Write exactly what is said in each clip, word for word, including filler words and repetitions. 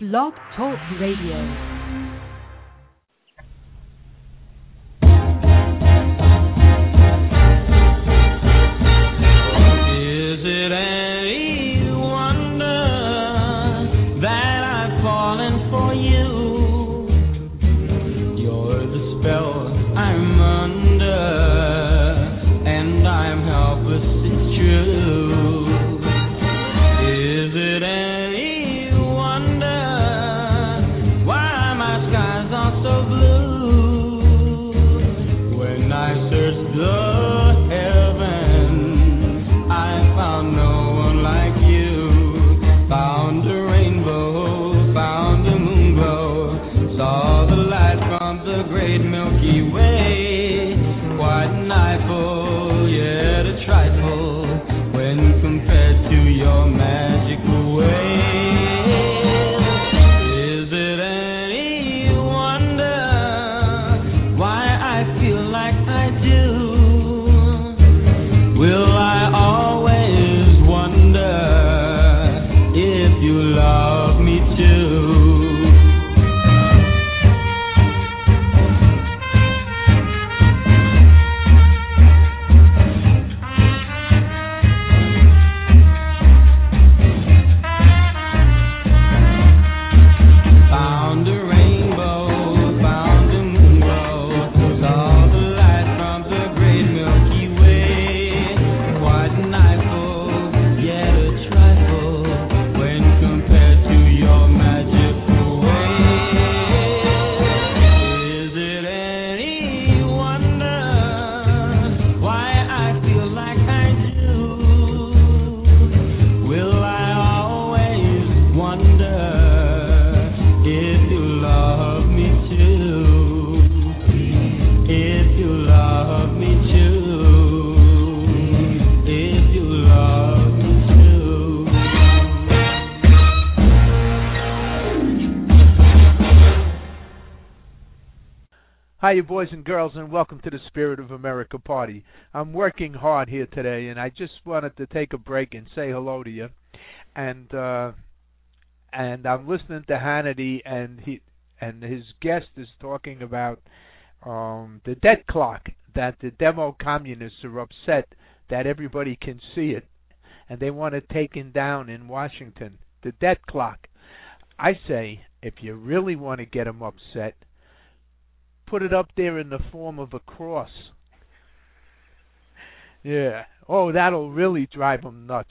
Blog Talk Radio. Hi, you boys and girls, and welcome to the Spirit of America party. I'm working hard here today, and I just wanted to take a break and say hello to you. And uh, and I'm listening to Hannity, and he and his guest is talking about um, the debt clock, that the demo communists are upset that everybody can see it, and they want it taken down in Washington. The debt clock. I say, if you really want to get them upset, put it up there in the form of a cross. Yeah. Oh, that'll really drive them nuts.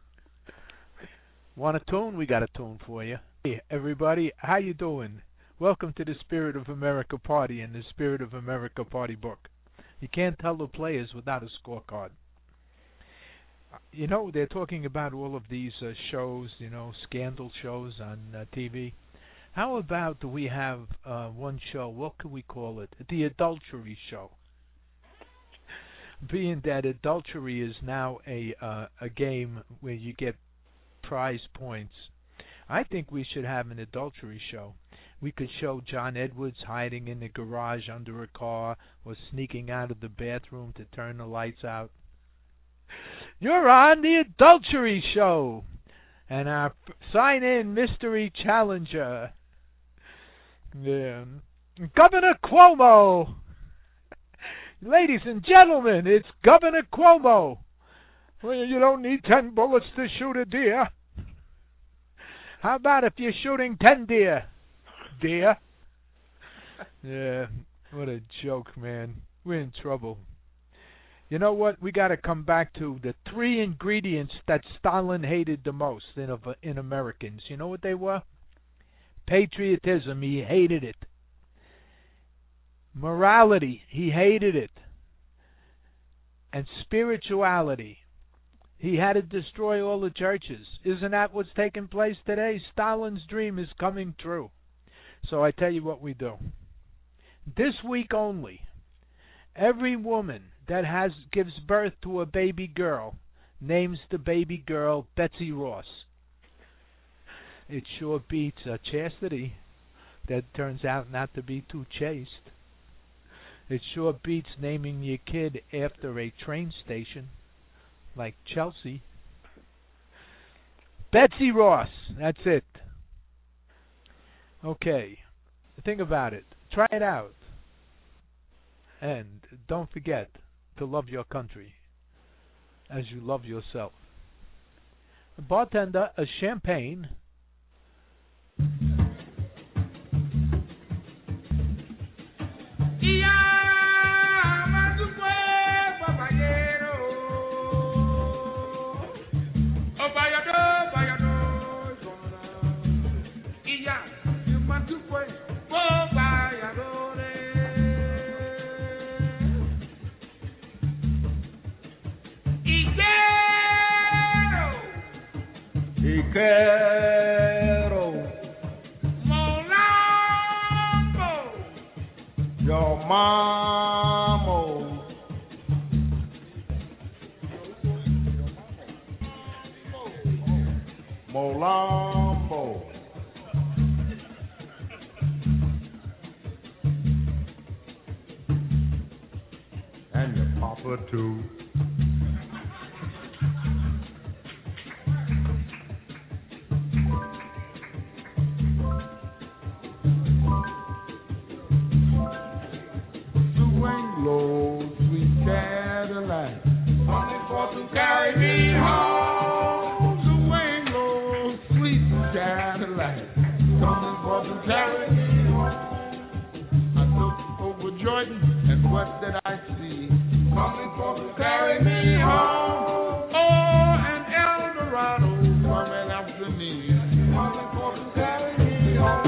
Want a tune? We got a tune for you. Hey, everybody, how you doing? Welcome to the Spirit of America party and the Spirit of America party book. You can't tell the players without a scorecard. You know, they're talking about all of these uh, shows, you know, scandal shows on uh, T V. How about do we have uh, one show, what can we call it? The adultery show. Being that adultery is now a uh, a game where you get prize points, I think we should have an adultery show. We could show John Edwards hiding in the garage under a car or sneaking out of the bathroom to turn the lights out. You're on the adultery show. And our sign-in mystery challenger, yeah, Governor Cuomo. Ladies and gentlemen, it's Governor Cuomo. Well, you don't need ten bullets to shoot a deer. How about if you're shooting ten deer? Deer? Yeah, what a joke, man. We're in trouble. You know what? We got to come back to the three ingredients that Stalin hated the most in, in Americans. You know what they were? Patriotism, he hated it. Morality, he hated it. And spirituality, he had to destroy all the churches. Isn't that what's taking place today? Stalin's dream is coming true. So I tell you what we do. This week only, every woman that has gives birth to a baby girl names the baby girl Betsy Ross. It sure beats a chastity that turns out not to be too chaste. It sure beats naming your kid after a train station like Chelsea. Betsy Ross, that's it. Okay, think about it. Try it out. And don't forget to love your country as you love yourself. Bartender, a champagne. Quiero Molambo, your mamo, Molambo, and your papa too. Low, sweet Cadillac, coming for to carry me home. Swing low, sweet Cadillac, coming for to carry me home. I looked over Jordan, and what did I see? Coming for to carry me home. Oh, and El Dorado coming after me, coming for to carry me home.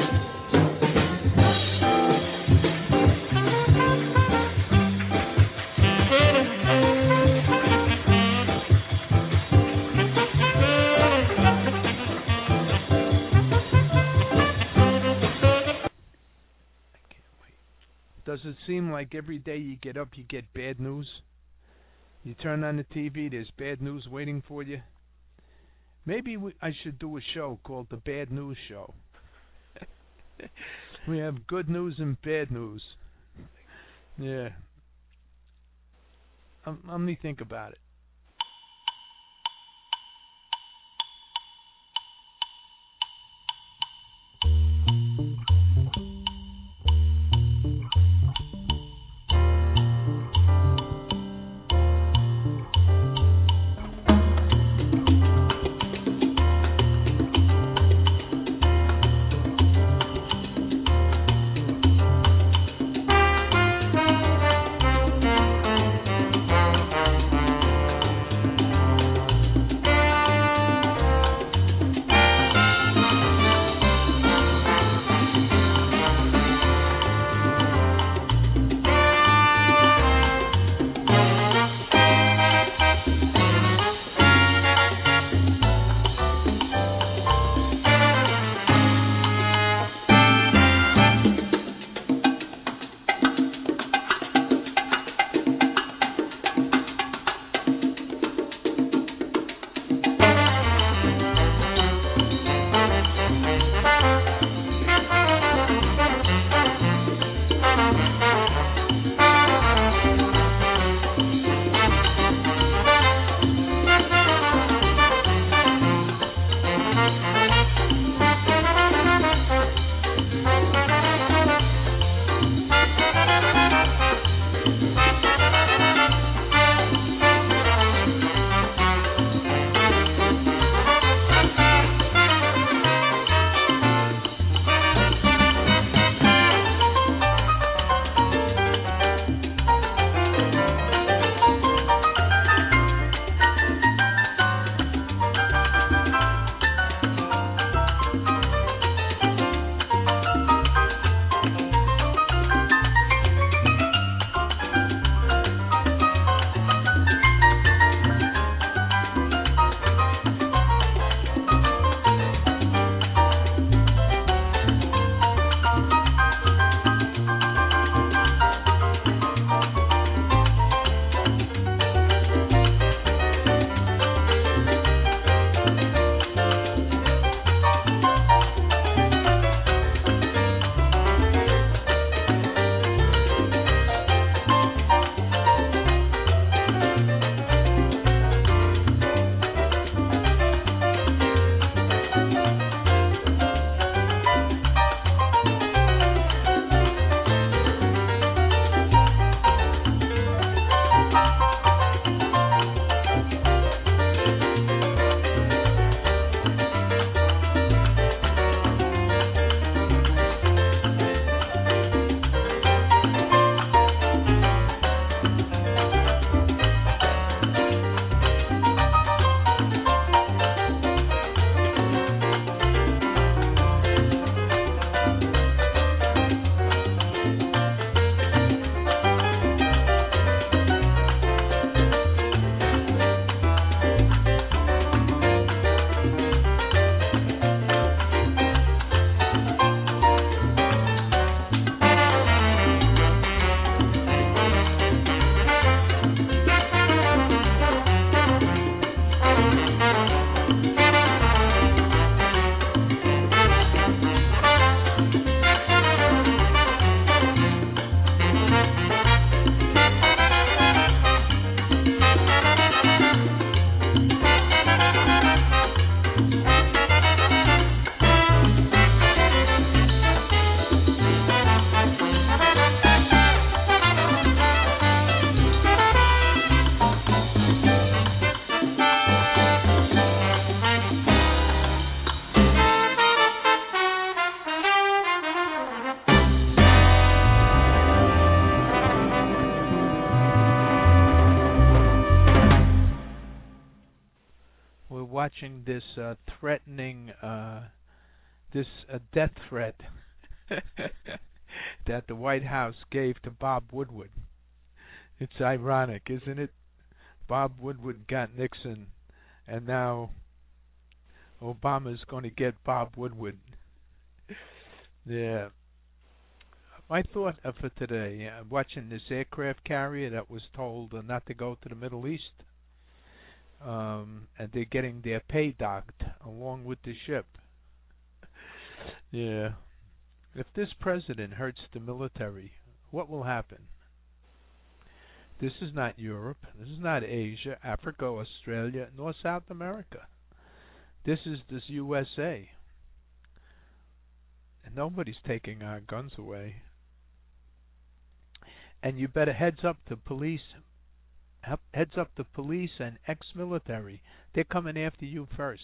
Does it seem like every day you get up you get bad news? You turn on the T V, there's bad news waiting for you? Maybe we, I should do a show called The Bad News Show. We have good news and bad news. Yeah. Um, let me think about it. watching this uh, threatening, uh, this uh, death threat that the White House gave to Bob Woodward. It's ironic, isn't it? Bob Woodward got Nixon, and now Obama's going to get Bob Woodward. Yeah. My thought uh, for today, uh, watching this aircraft carrier that was told uh, not to go to the Middle East, um, and they're getting their pay docked along with the ship. Yeah. If this president hurts the military, what will happen? This is not Europe. This is not Asia, Africa, Australia, nor South America. This is this U S A. And nobody's taking our guns away. And you better heads up to police, heads up to police and ex-military. They're coming after you first.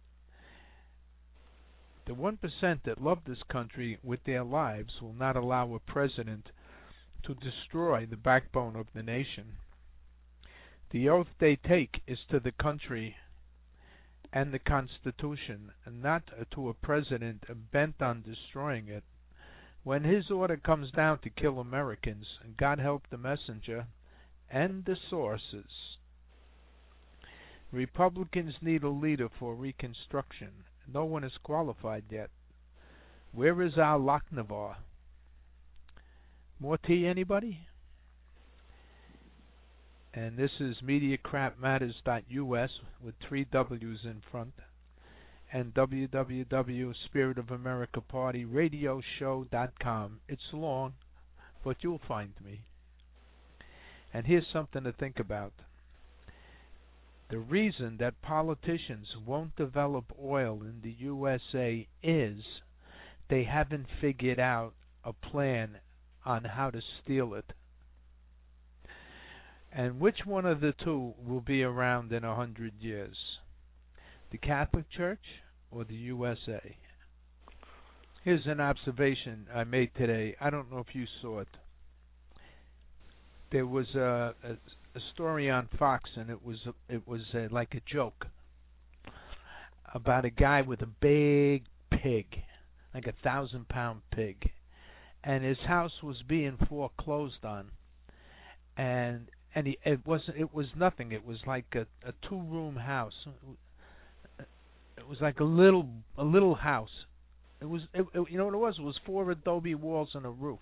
The one percent that love this country with their lives will not allow a president to destroy the backbone of the nation. The oath they take is to the country and the Constitution, and not to a president bent on destroying it. When his order comes down to kill Americans, God help the messenger and the sources. Republicans need a leader for Reconstruction. No one is qualified yet. Where is our Lochnavar? More tea, anybody? And this is media crap matters dot U S with three W's in front, and w w w dot spirit of america party radio show dot com. It's long, but you'll find me. And here's something to think about. The reason that politicians won't develop oil in the U S A is they haven't figured out a plan on how to steal it. And which one of the two will be around in a hundred years? The Catholic Church or the U S A? Here's an observation I made today. I don't know if you saw it. There was a, a, a story on Fox, and it was a, it was a, like a joke about a guy with a big pig, like a thousand pound pig, and his house was being foreclosed on, and and he, it was it was nothing. It was like a, a two room house. It was like a little a little house. It was it, it, you know what it was? It was four adobe walls and a roof,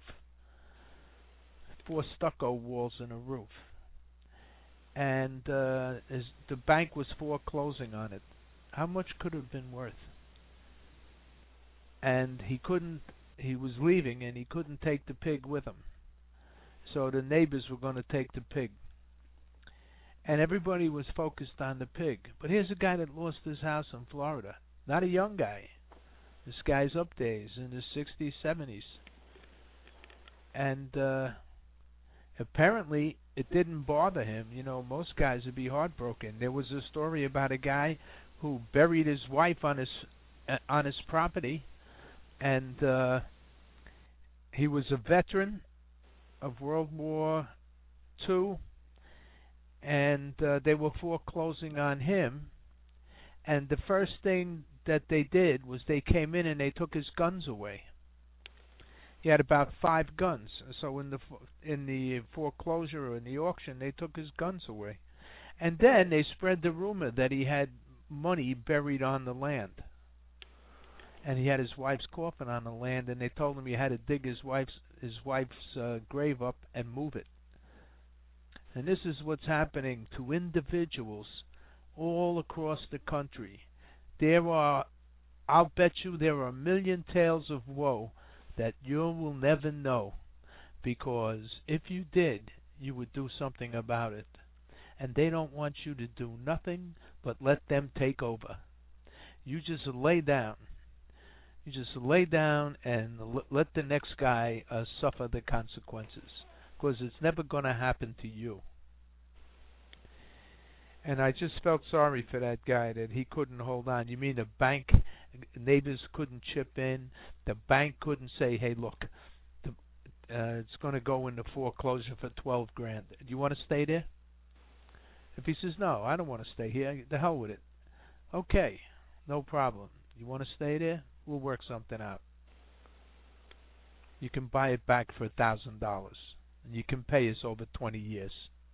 four stucco walls and a roof, and uh, his, the bank was foreclosing on it. How much could it have been worth? And he couldn't. He was leaving, and he couldn't take the pig with him. So the neighbors were going to take the pig. And everybody was focused on the pig. But here's a guy that lost his house in Florida. Not a young guy. This guy's up there. He's in his sixties, seventies. And uh, apparently it didn't bother him. You know, most guys would be heartbroken. There was a story about a guy who buried his wife on his uh, on his property. And uh, he was a veteran of World War Two, and uh, they were foreclosing on him. And the first thing that they did was they came in and they took his guns away. He had about five guns. So in the in the foreclosure or in the auction, they took his guns away. And then they spread the rumor that he had money buried on the land. And he had his wife's coffin on the land, and they told him he had to dig his wife's his wife's uh, grave up and move it. And this is what's happening to individuals all across the country. There are, I'll bet you, there are a million tales of woe that you will never know, because if you did, you would do something about it. And they don't want you to do nothing but let them take over. You just lay down. You just lay down and l- let the next guy uh, suffer the consequences, because it's never going to happen to you. And I just felt sorry for that guy that he couldn't hold on. You mean the bank, neighbors couldn't chip in? The bank couldn't say, hey, look, the, uh, it's going to go into foreclosure for twelve grand. Do you want to stay there? If he says, no, I don't want to stay here, the hell with it. Okay, no problem. You want to stay there? We'll work something out. You can buy it back for a thousand dollars, and you can pay us over twenty years.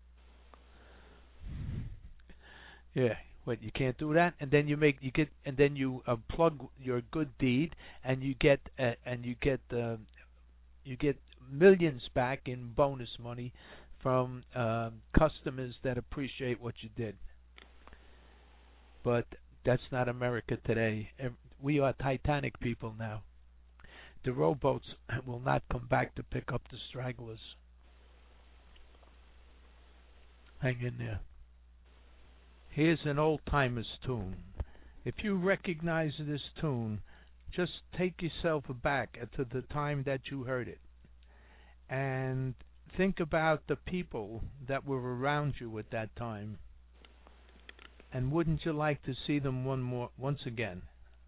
Yeah, what you can't do that, and then you make you get, and then you uh, plug your good deed, and you get uh, and you get uh, you get millions back in bonus money from um, customers that appreciate what you did. But that's not America today. We are Titanic people now. The rowboats will not come back to pick up the stragglers. Hang in there. Here's an old-timer's tune. If you recognize this tune, just take yourself back to the time that you heard it. And think about the people that were around you at that time. And wouldn't you like to see them one more, once again?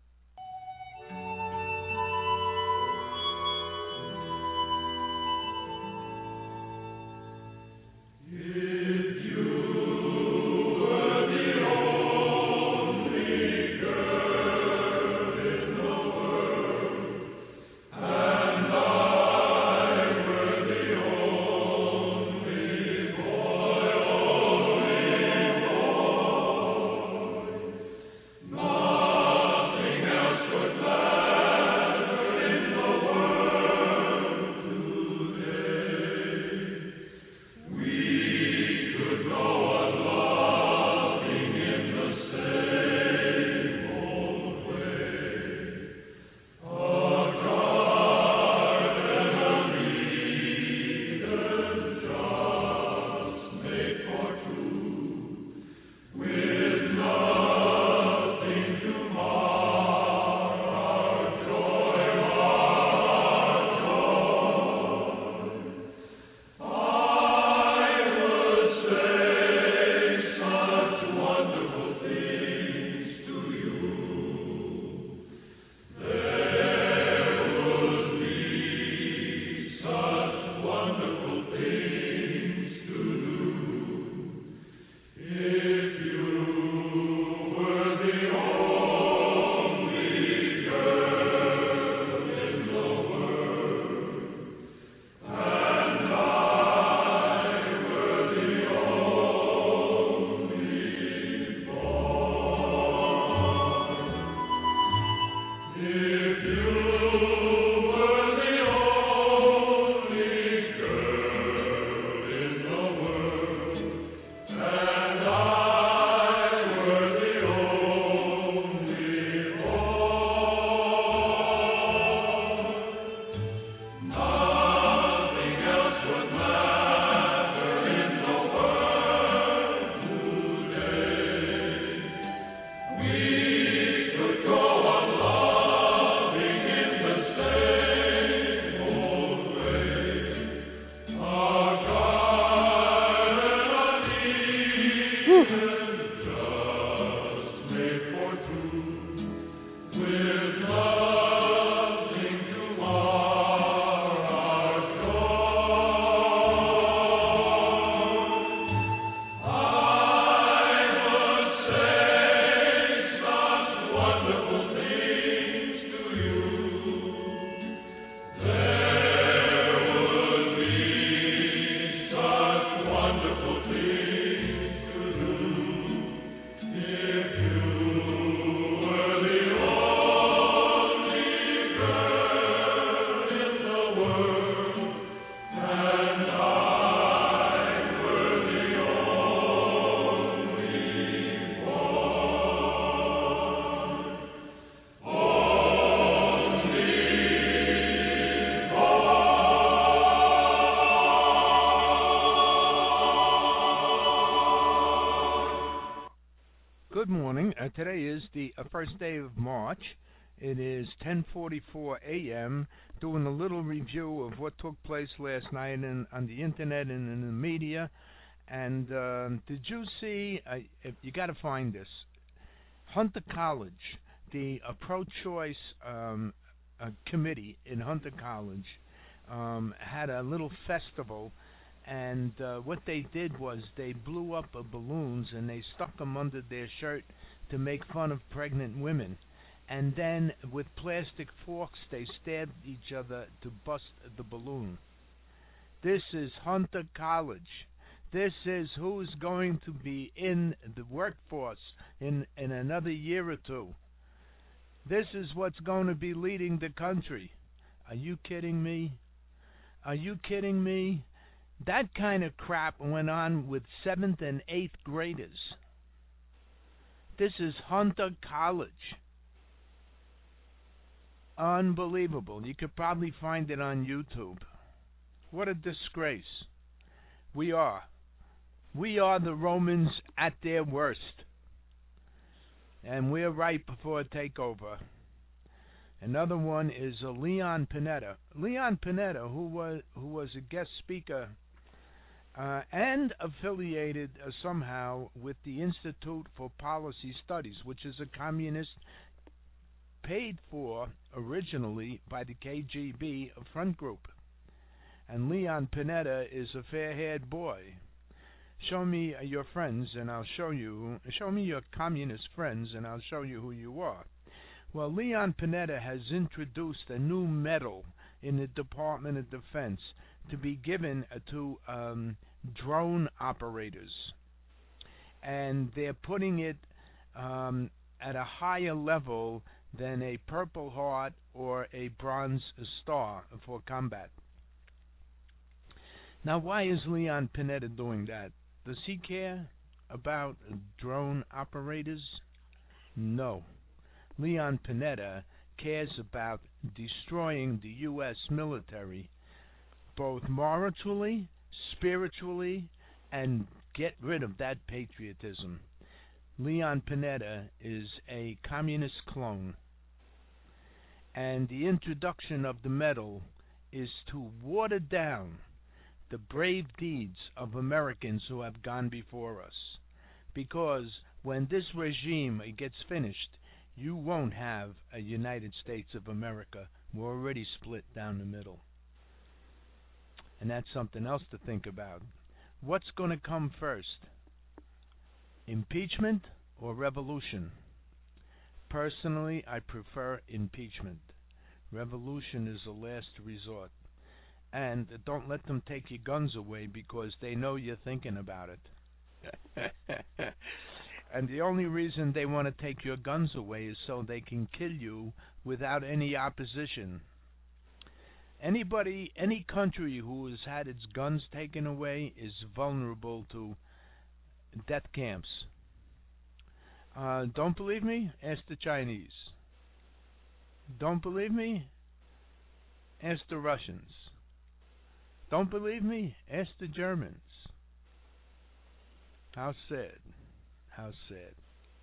Good morning. Uh, today is the uh, first day of March. It is ten forty-four a.m. Doing a little review of what took place last night in, on the internet and in the media. And uh, did you see? Uh, if you got to find this. Hunter College, the uh, pro-choice um, uh, committee in Hunter College, um, had a little festival. And uh, what they did was they blew up uh, balloons and they stuck them under their shirt to make fun of pregnant women. And then with plastic forks they stabbed each other to bust the balloon. This is Hunter College. This is who's going to be in the workforce in, in another year or two. This is what's going to be leading the country. Are you kidding me? Are you kidding me? That kind of crap went on with seventh and eighth graders. This is Hunter College. Unbelievable. You could probably find it on YouTube. What a disgrace. We are. We are the Romans at their worst. And we're right before a takeover. Another one is uh, Leon Panetta. Leon Panetta, who was who was a guest speaker uh, and affiliated uh, somehow with the Institute for Policy Studies, which is a communist paid for originally by the K G B front group. And Leon Panetta is a fair-haired boy. Show me uh, your friends and I'll show you, show me your communist friends and I'll show you who you are. Well, Leon Panetta has introduced a new medal in the Department of Defense to be given uh, to um, drone operators. And they're putting it um, at a higher level than a Purple Heart or a Bronze Star for combat. Now, why is Leon Panetta doing that? Does he care about drone operators? No. Leon Panetta cares about destroying the U S military, both morally, spiritually, and get rid of that patriotism. Leon Panetta is a communist clone, and the introduction of the medal is to water down the brave deeds of Americans who have gone before us. Because when this regime gets finished, you won't have a United States of America. We're already split down the middle. And that's something else to think about. What's going to come first? Impeachment or revolution? Personally, I prefer impeachment. Revolution is a last resort. And don't let them take your guns away because they know you're thinking about it. And the only reason they want to take your guns away is so they can kill you without any opposition. Anybody, any country who has had its guns taken away is vulnerable to death camps. Uh, don't believe me? Ask the Chinese. Don't believe me? Ask the Russians. Don't believe me? Ask the Germans. How sad. How sad.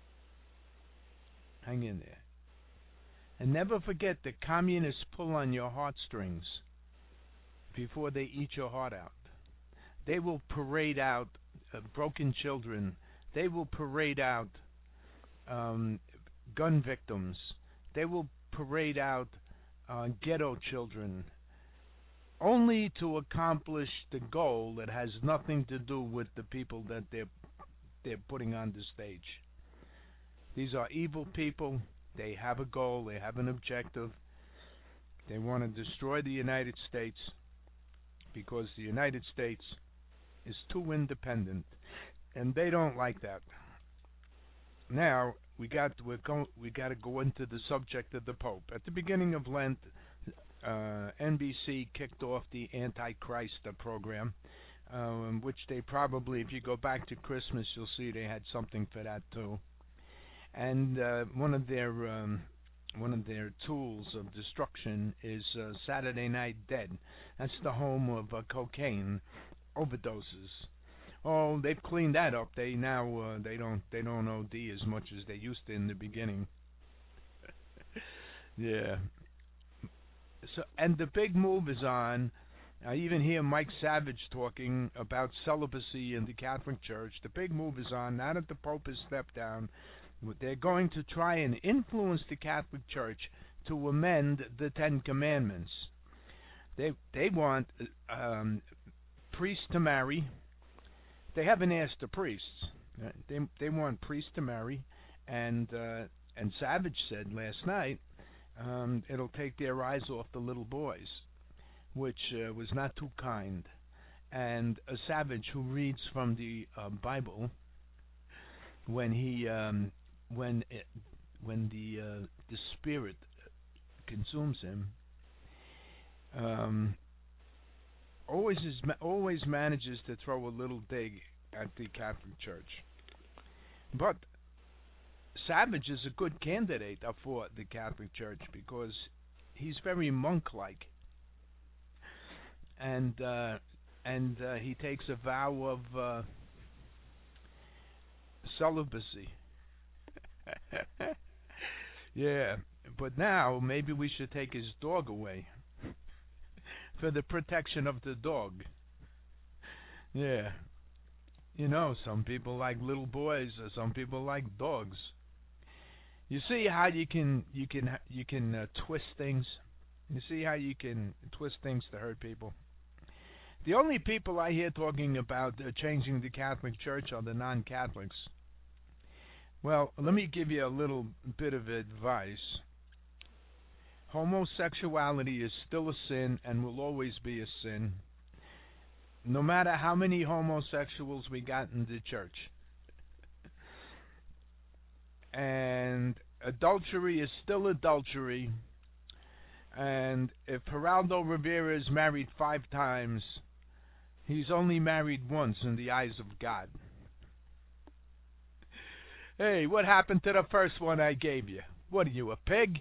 Hang in there. And never forget the communists pull on your heartstrings before they eat your heart out. They will parade out uh, broken children. They will parade out um, gun victims. They will parade out uh, ghetto children, only to accomplish the goal that has nothing to do with the people that they're they're putting on the stage. These are evil people. They have a goal. They have an objective. They want to destroy the United States because the United States is too independent, and they don't like that. Now we got we're going we got to go into the subject of the Pope. At the beginning of Lent, uh, N B C kicked off the Antichrist uh, program. Um, which they probably, if you go back to Christmas, you'll see they had something for that too. And uh, one of their um, one of their tools of destruction is uh, Saturday Night Dead. That's the home of uh, cocaine overdoses. Oh, they've cleaned that up. They now uh, they don't they don't O D as much as they used to in the beginning. Yeah. So and the big move is on. I even hear Mike Savage talking about celibacy in the Catholic Church. The big move is on. Now that the Pope has stepped down, they're going to try and influence the Catholic Church to amend the Ten Commandments. They they want um, priests to marry. They haven't asked the priests. They they want priests to marry, And uh, and Savage said last night um, it'll take their eyes off the little boys, which uh, was not too kind. And a Savage who reads from the uh, Bible, when he um, when it, when the uh, the Spirit consumes him, um, always is always manages to throw a little dig at the Catholic Church. But Savage is a good candidate for the Catholic Church because he's very monk-like, and uh, and uh, he takes a vow of uh, celibacy. Yeah, but now maybe we should take his dog away for the protection of the dog. Yeah. You know, some people like little boys, or some people like dogs. You see how you can you can you can uh, twist things. You see how you can twist things to hurt people. The only people I hear talking about uh, changing the Catholic Church are the non-Catholics. Well, let me give you a little bit of advice. Homosexuality is still a sin and will always be a sin, no matter how many homosexuals we got in the church. And adultery is still adultery. And if Geraldo Rivera is married five times, he's only married once in the eyes of God. Hey, what happened to the first one I gave you? What are you, a pig?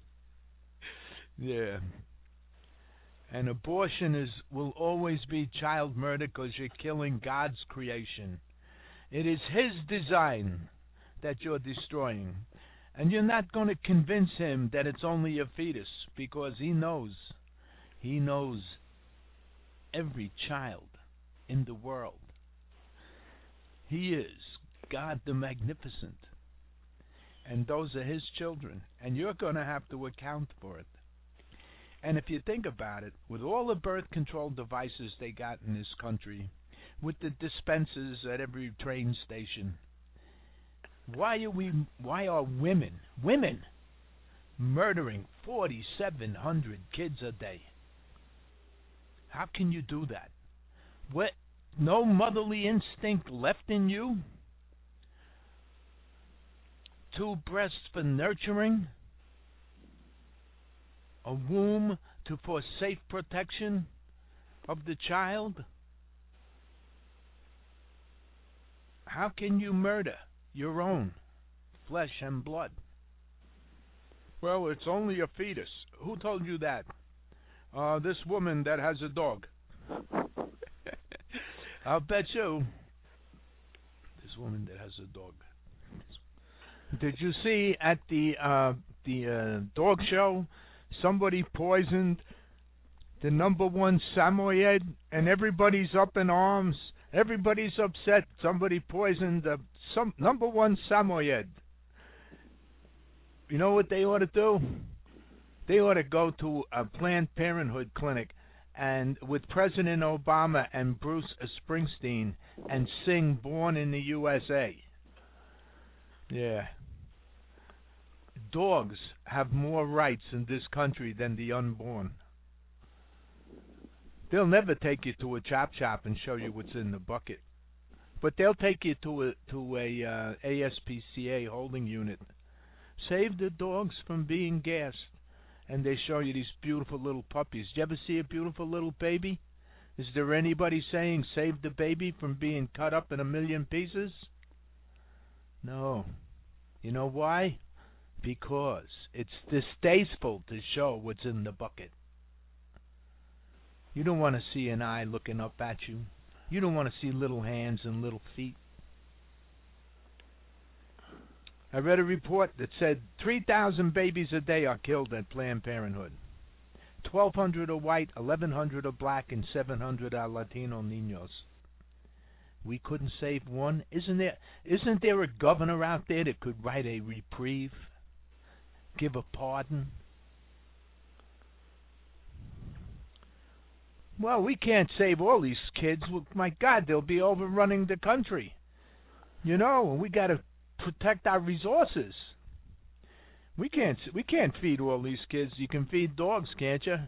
Yeah. And abortion is will always be child murder because you're killing God's creation. It is His design that you're destroying. And you're not going to convince Him that it's only a fetus because He knows. He knows every child in the world. He is God the Magnificent. And those are His children. And you're going to have to account for it. And if you think about it, with all the birth control devices they got in this country, with the dispensers at every train station, why are we? Why are women, women, murdering forty-seven hundred kids a day? How can you do that? What? No motherly instinct left in you? Two breasts for nurturing? A womb to for safe protection of the child? How can you murder your own flesh and blood? Well, it's only a fetus. Who told you that? Uh, this woman that has a dog. I'll bet you. This woman that has a dog. Did you see at the uh, the uh, dog show? Somebody poisoned the number one Samoyed, and everybody's up in arms. Everybody's upset. Somebody poisoned the some number one Samoyed. You know what they ought to do? They ought to go to a Planned Parenthood clinic and with President Obama and Bruce Springsteen and sing "Born in the U S A." Yeah. Dogs have more rights in this country than the unborn. They'll never take you to a chop shop and show you what's in the bucket, but they'll take you to a to a uh, A S P C A holding unit. Save the dogs from being gassed, and they show you these beautiful little puppies. Did you ever see a beautiful little baby? Is there anybody saying save the baby from being cut up in a million pieces? No. You know why? Because it's distasteful to show what's in the bucket. You don't want to see an eye looking up at you. You don't want to see little hands and little feet. I read a report that said three thousand babies a day are killed at Planned Parenthood. twelve hundred are white, eleven hundred are black, and seven hundred are Latino niños. We couldn't save one? Isn't there, isn't there a governor out there that could write a reprieve? Give a pardon? Well, we can't save all these kids. Well, my God, they'll be overrunning the country. You know, we got to protect our resources. We can't we can't feed all these kids. You can feed dogs, can't you?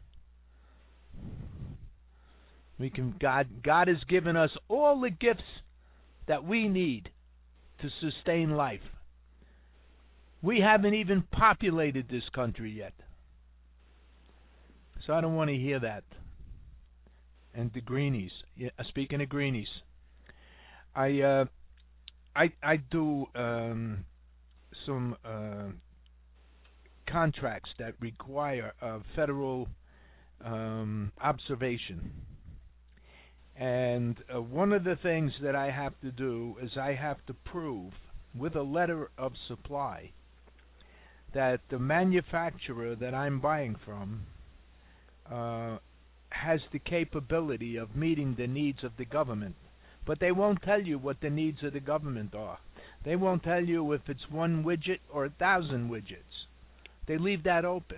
We can. God God has given us all the gifts that we need to sustain life. We haven't even populated this country yet. So I don't want to hear that. And the greenies. Yeah, speaking of greenies, I uh, I I do um, some uh, contracts that require a federal um, observation. And uh, one of the things that I have to do is I have to prove with a letter of supply that the manufacturer that I'm buying from uh, has the capability of meeting the needs of the government. But they won't tell you what the needs of the government are. They won't tell you if it's one widget or a thousand widgets. They leave that open.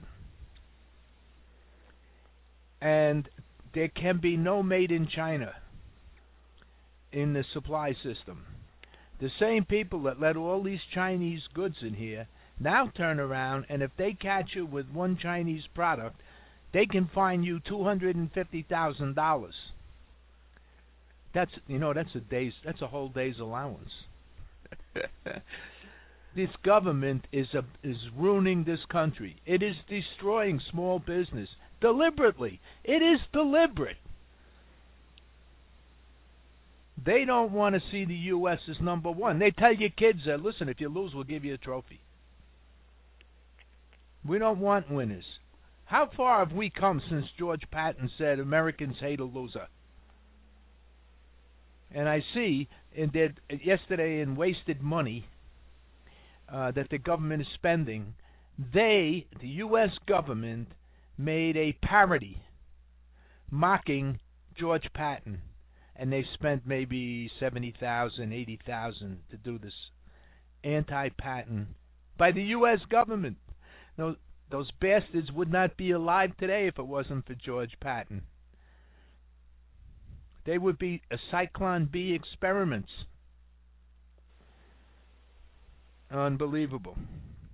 And there can be no made in China in the supply system. The same people that let all these Chinese goods in here now turn around, and if they catch you with one Chinese product, they can fine you two hundred fifty thousand dollars. That's you know that's a day's that's a whole day's allowance. This government is a, is ruining this country. It is destroying small business. Deliberately. It is deliberate. They don't want to see the U S as number one. They tell your kids that, listen, if you lose, we'll give you a trophy. We don't want winners. How far have we come since George Patton said Americans hate a loser? And I see in that yesterday in wasted money uh, that the government is spending, they, the U S government, made a parody mocking George Patton, and they spent maybe seventy thousand, eighty thousand to do this anti-Patton by the U S government. Those, those bastards would not be alive today if it wasn't for George Patton. They would be a Cyclone B experiments. Unbelievable.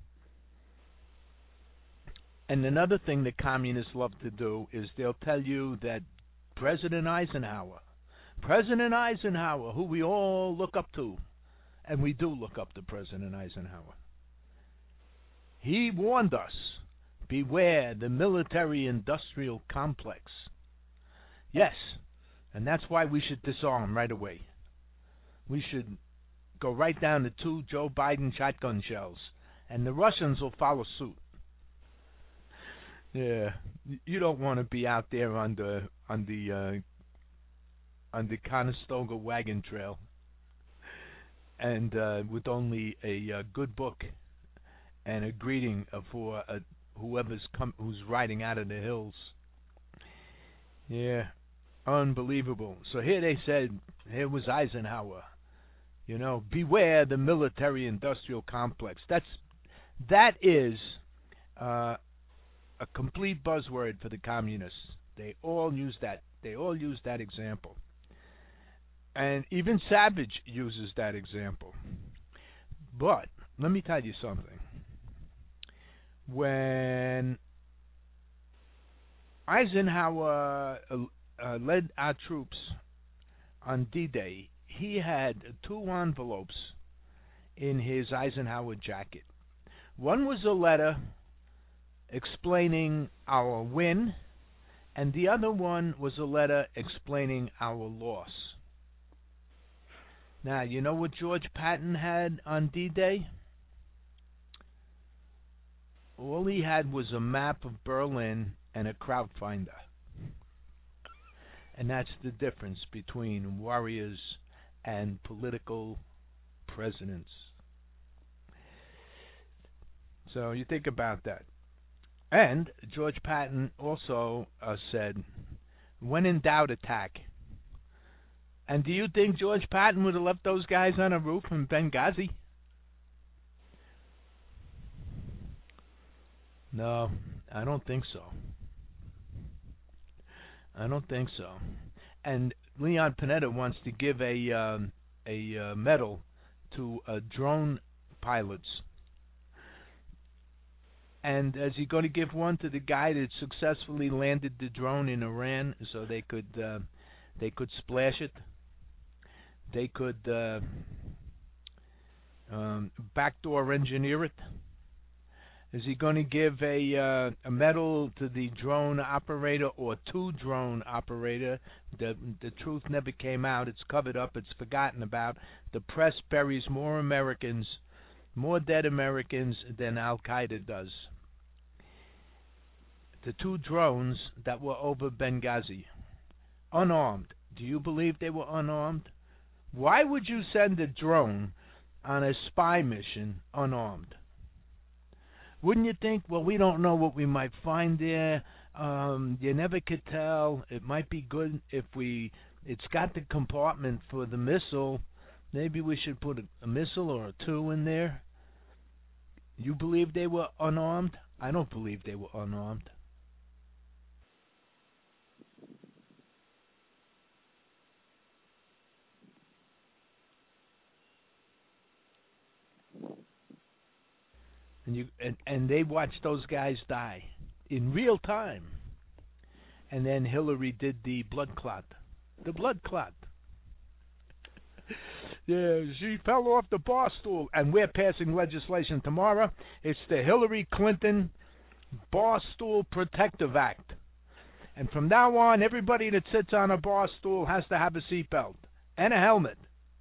And another thing that communists love to do is they'll tell you that President Eisenhower, President Eisenhower, who we all look up to, and we do look up to President Eisenhower, he warned us, beware the military-industrial complex. Yes, and that's why we should disarm right away. We should go right down to two Joe Biden shotgun shells, and the Russians will follow suit. Yeah, you don't want to be out there on the on the uh, on the Conestoga wagon trail, and uh, with only a uh, good book and a greeting for uh, whoever's come who's riding out of the hills. Yeah, unbelievable. So here they said, here was Eisenhower. You know, beware the military-industrial complex. That's that is. Uh, A complete buzzword for the communists. They all use that. They all use that example. And even Savage uses that example. But let me tell you something. When Eisenhower uh, uh, led our troops on D-Day, he had two envelopes in his Eisenhower jacket. One was a letter explaining our win, and the other one was a letter explaining our loss. Now, you know what George Patton had on D-Day? All he had was a map of Berlin and a Kraut finder. And that's the difference between warriors and political presidents. So you think about that. And George Patton also uh, said, when in doubt, attack. And do you think George Patton would have left those guys on a roof in Benghazi? No, I don't think so. I don't think so. And Leon Panetta wants to give a um, a uh, medal to a drone pilots. And is he going to give one to the guy that successfully landed the drone in Iran so they could uh, they could splash it? They could uh, um, backdoor engineer it? Is he going to give a uh, a medal to the drone operator or to drone operator? The the truth never came out. It's covered up. It's forgotten about. The press buries more Americans, more dead Americans than Al Qaeda does. The two drones that were over Benghazi, unarmed. Do you believe they were unarmed? Why would you send a drone on a spy mission unarmed? Wouldn't you think, well, we don't know what we might find there. Um, you never could tell. It might be good if we, it's got the compartment for the missile. Maybe we should put a, a missile or a two in there. You believe they were unarmed? I don't believe they were unarmed. And you and, and they watched those guys die in real time. And then Hillary did the blood clot. The blood clot. Yeah, she fell off the bar stool. And we're passing legislation tomorrow. It's the Hillary Clinton Bar Stool Protective Act. And from now on, everybody that sits on a bar stool has to have a seatbelt and a helmet.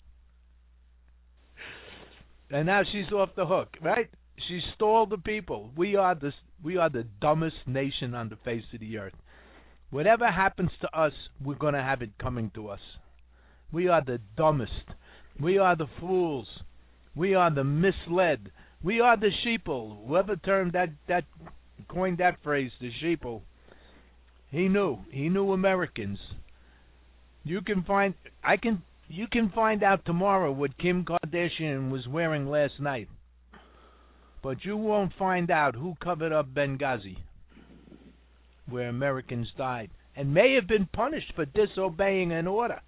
And now she's off the hook, right? She stalled the people. We are the we are the dumbest nation on the face of the earth. Whatever happens to us, we're going to have it coming to us. We are the dumbest. We are the fools. We are the misled. We are the sheeple. Whoever termed that that coined that phrase, the sheeple, he knew. He knew Americans. You can find I can you can find out tomorrow what Kim Kardashian was wearing last night. But you won't find out who covered up Benghazi, where Americans died, and may have been punished for disobeying an order.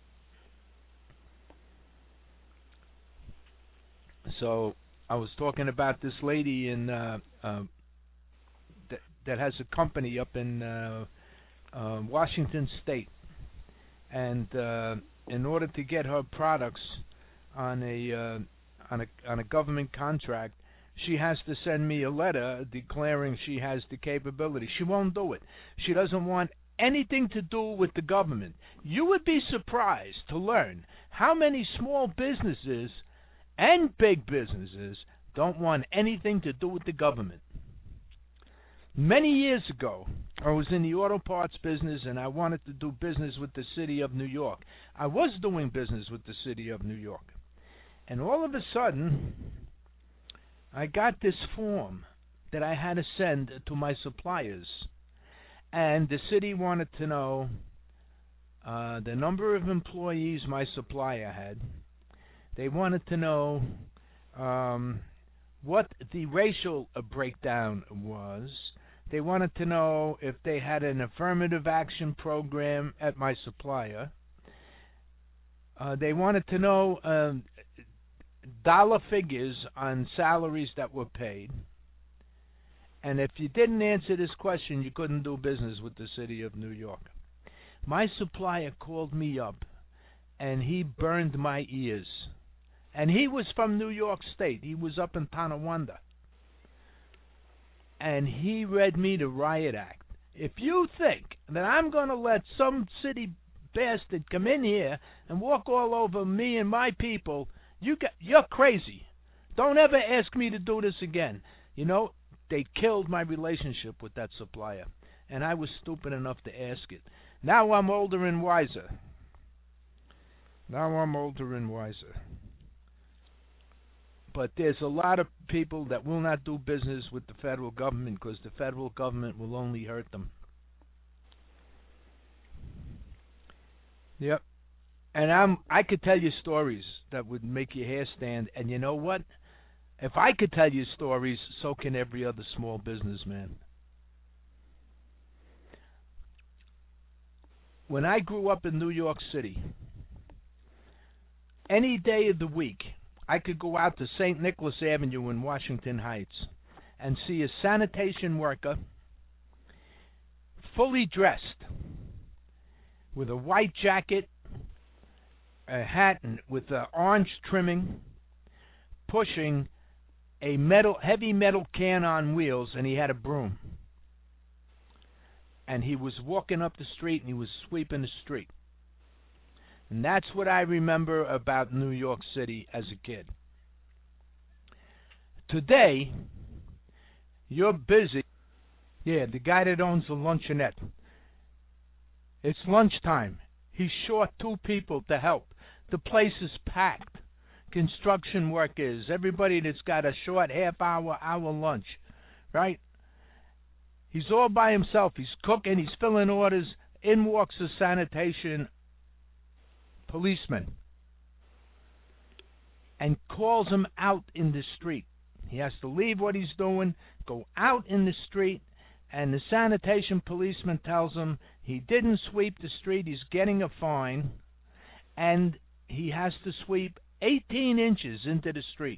So I was talking about this lady in uh, uh, that, that has a company up in uh, uh, Washington State, and uh, in order to get her products on a uh, on a on a government contract, she has to send me a letter declaring she has the capability. She won't do it. She doesn't want anything to do with the government. You would be surprised to learn how many small businesses and big businesses don't want anything to do with the government. Many years ago, I was in the auto parts business and I wanted to do business with the city of New York. I was doing business with the city of New York. And all of a sudden, I got this form that I had to send to my suppliers, and the city wanted to know uh, the number of employees my supplier had. They wanted to know um, what the racial breakdown was. They wanted to know if they had an affirmative action program at my supplier. Uh, they wanted to know Um, dollar figures on salaries that were paid. And if you didn't answer this question, you couldn't do business with the city of New York. My supplier called me up, and he burned my ears. And he was from New York State. He was up in Tonawanda. And he read me the Riot Act. If you think that I'm going to let some city bastard come in here and walk all over me and my people, You got, you're crazy. Don't ever ask me to do this again. You know, they killed my relationship with that supplier, and I was stupid enough to ask it. Now I'm older and wiser. Now I'm older and wiser. But there's a lot of people that will not do business with the federal government because the federal government will only hurt them. Yep. And I'm, I could tell you stories that would make your hair stand. And you know what? If I could tell you stories, so can every other small businessman. When I grew up in New York City, any day of the week, I could go out to Saint Nicholas Avenue in Washington Heights and see a sanitation worker fully dressed with a white jacket, a hat and with the orange trimming, pushing a metal, heavy metal can on wheels, and he had a broom. And he was walking up the street and he was sweeping the street. And that's what I remember about New York City as a kid. Today, you're busy. Yeah, the guy that owns the luncheonette. It's lunchtime. He's short two people to help. The place is packed. Construction workers, everybody that's got a short half hour, hour lunch, right? He's all by himself. He's cooking. He's filling orders. In walks a sanitation policeman and calls him out in the street. He has to leave what he's doing, go out in the street, and the sanitation policeman tells him he didn't sweep the street, he's getting a fine, and he has to sweep eighteen inches into the street.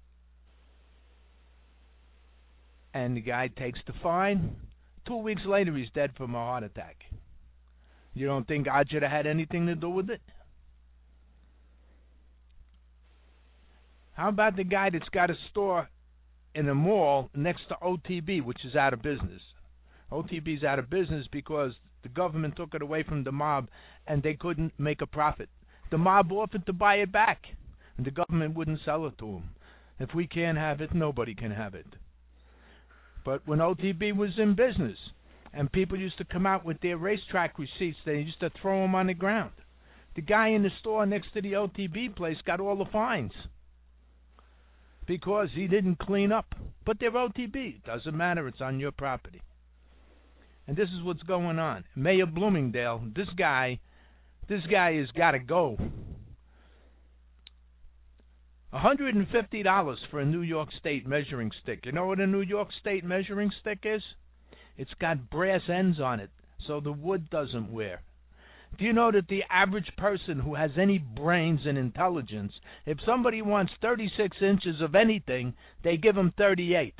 And the guy takes the fine. Two weeks later, he's dead from a heart attack. You don't think I should have had anything to do with it? How about the guy that's got a store in a mall next to O T B, which is out of business? O T B's out of business because the government took it away from the mob and they couldn't make a profit. The mob offered to buy it back, and the government wouldn't sell it to them. If we can't have it, nobody can have it. But when O T B was in business and people used to come out with their racetrack receipts, they used to throw them on the ground. The guy in the store next to the O T B place got all the fines because he didn't clean up. But they're O T B. It doesn't matter. It's on your property. And this is what's going on. Mayor Bloomingdale, this guy, this guy has got to go. one hundred fifty dollars for a New York State measuring stick. You know what a New York State measuring stick is? It's got brass ends on it, so the wood doesn't wear. Do you know that the average person who has any brains and intelligence, if somebody wants thirty-six inches of anything, they give them thirty-eight.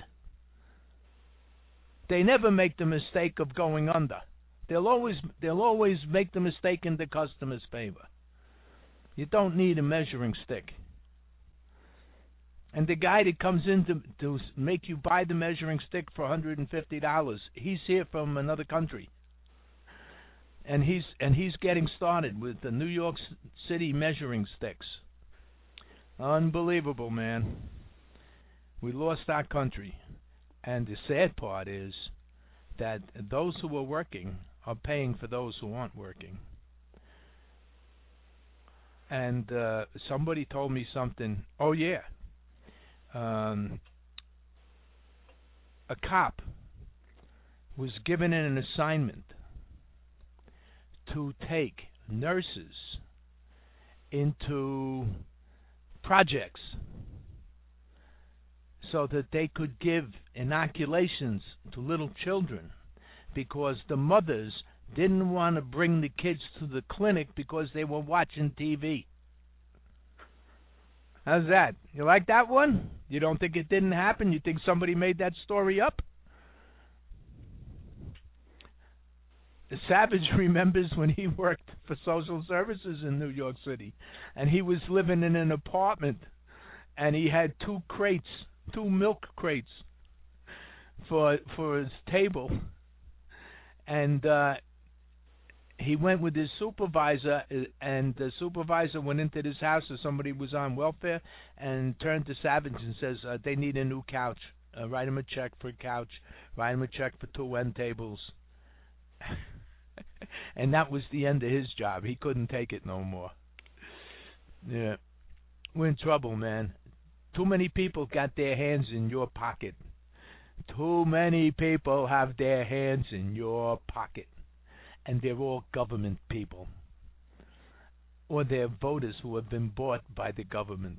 They never make the mistake of going under. They'll always, they'll always make the mistake in the customer's favor. You don't need a measuring stick. And the guy that comes in to, to make you buy the measuring stick for one hundred fifty dollars, he's here from another country. And he's and he's getting started with the New York City measuring sticks. Unbelievable, man. We lost our country. And the sad part is that those who are working are paying for those who aren't working. And uh, somebody told me something. Oh, yeah. Um, a cop was given an assignment to take nurses into projects so that they could give inoculations to little children because the mothers didn't want to bring the kids to the clinic because they were watching T V. How's that? You like that one? You don't think it didn't happen? You think somebody made that story up? Savage remembers when he worked for social services in New York City, and he was living in an apartment, and he had two crates, two milk crates for for his table, and uh, he went with his supervisor, and the supervisor went into this house if somebody was on welfare and turned to Savage and says, uh, they need a new couch. Uh, write him a check for a couch. Write him a check for two end tables. And that was the end of his job. He couldn't take it no more. Yeah. We're in trouble, man. Too many people got their hands in your pocket. Too many people have their hands in your pocket. And they're all government people. Or they're voters who have been bought by the government.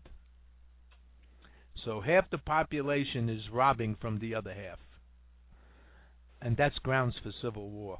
So half the population is robbing from the other half. And that's grounds for civil war.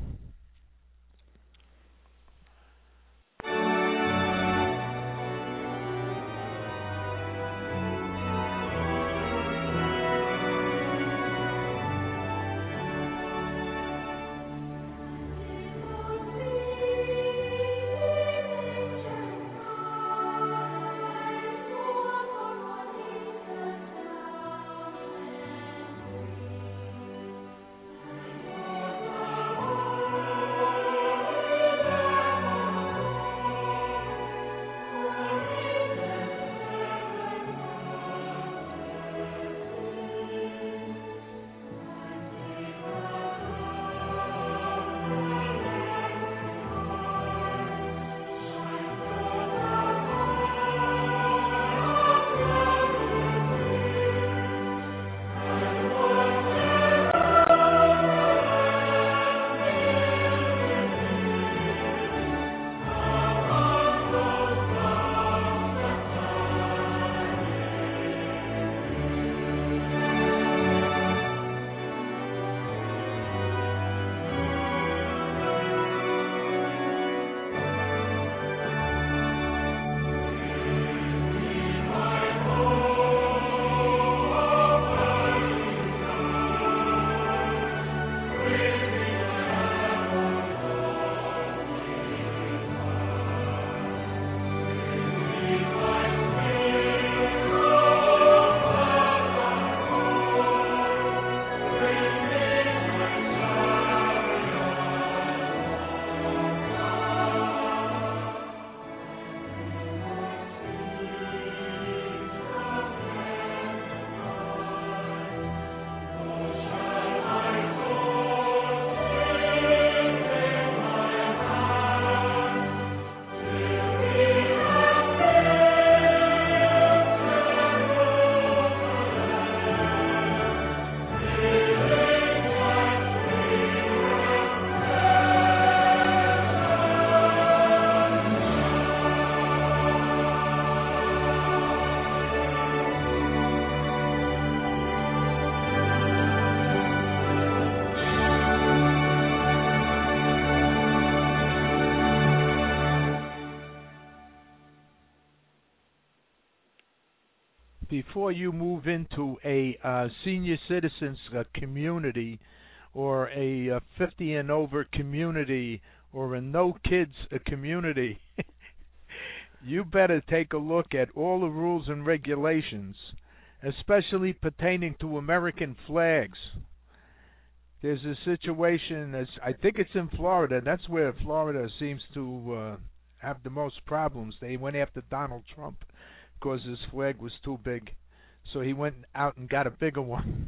before you move into a uh, senior citizens uh, community or a uh, fifty and over community or a no kids uh, community, you better take a look at all the rules and regulations, especially pertaining to American flags. There's a situation, as I think it's in Florida. That's where Florida seems to uh, have the most problems. They went after Donald Trump because his flag was too big, so he went out and got a bigger one.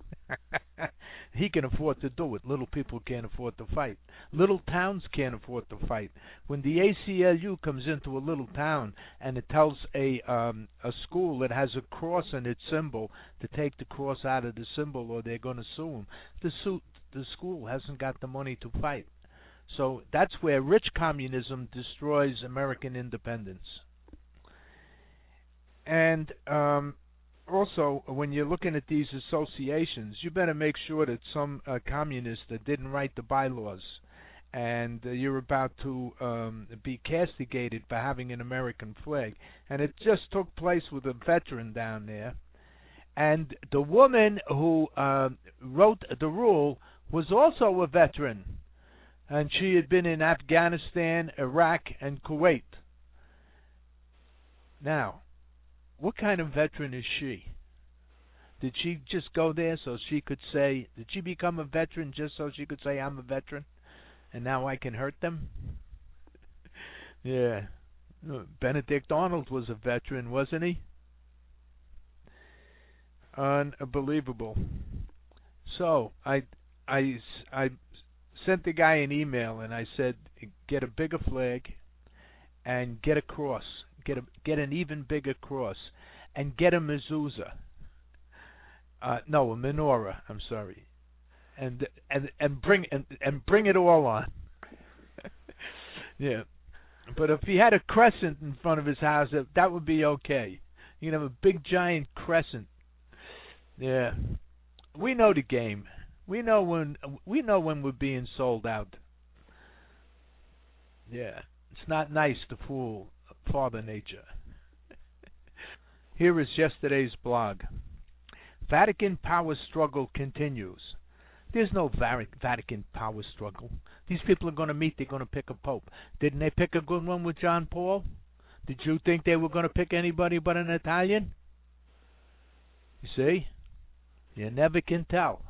He can afford to do it. Little people can't afford to fight. Little towns can't afford to fight. When the A C L U comes into a little town and it tells a um, a school that has a cross in its symbol to take the cross out of the symbol or they're going to sue them, the, su- the school hasn't got the money to fight. So that's where rich communism destroys American independence. And um, also, when you're looking at these associations, you better make sure that some uh, communist that didn't write the bylaws, and uh, you're about to um, be castigated for having an American flag. And it just took place with a veteran down there. And the woman who uh, wrote the rule was also a veteran. And she had been in Afghanistan, Iraq, and Kuwait. Now, what kind of veteran is she? Did she just go there so she could say, did she become a veteran just so she could say, I'm a veteran, and now I can hurt them? Yeah. Benedict Arnold was a veteran, wasn't he? Unbelievable. So, I, I, I sent the guy an email, and I said, get a bigger flag and get a cross. Get a get an even bigger cross, and get a mezuzah. Uh, no, a menorah. I'm sorry, and and and bring and, and bring it all on. Yeah, but if he had a crescent in front of his house, that would be okay. You can have a big giant crescent. Yeah, we know the game. We know when we know when we're being sold out. Yeah, it's not nice to fool Father Nature. Here is yesterday's blog. Vatican power struggle continues. There's no Vatican power struggle. These people are going to meet. They're going to pick a pope. Didn't they pick a good one with John Paul? Did you think they were going to pick anybody but an Italian? You see? You never can tell.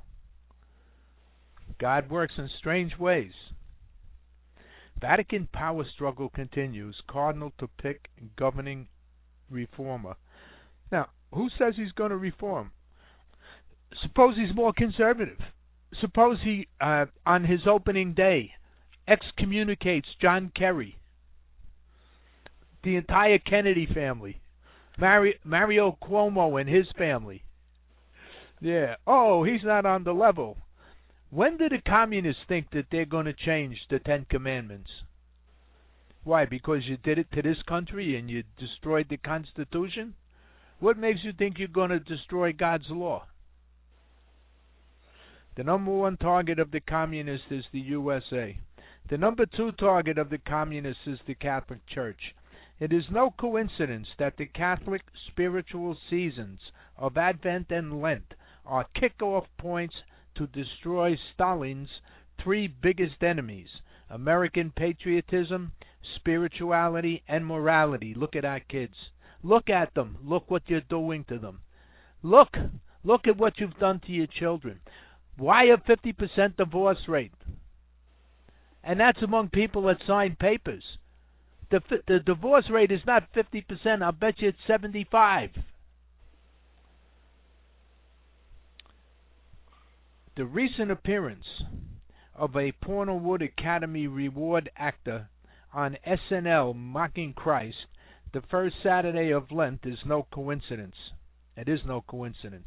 God works in strange ways. Vatican power struggle continues. Cardinal to pick governing reformer. Now, who says he's going to reform? Suppose he's more conservative. Suppose he, uh, on his opening day, excommunicates John Kerry, the entire Kennedy family, Mari- Mario Cuomo and his family. Yeah. Oh, he's not on the level. When do the communists think that they're going to change the Ten Commandments? Why? Because you did it to this country and you destroyed the Constitution? What makes you think you're going to destroy God's law? The number one target of the communists is the U S A. The number two target of the communists is the Catholic Church. It is no coincidence that the Catholic spiritual seasons of Advent and Lent are kickoff points to destroy Stalin's three biggest enemies: American patriotism, spirituality, and morality. Look at our kids. Look at them. Look what you're doing to them. Look. Look at what you've done to your children. Why a fifty percent divorce rate? And that's among people that sign papers. The, the divorce rate is not fifty percent. I'll bet you it's seventy-five. The recent appearance of a Pornowood Academy reward actor on S N L mocking Christ the first Saturday of Lent is no coincidence. It is no coincidence.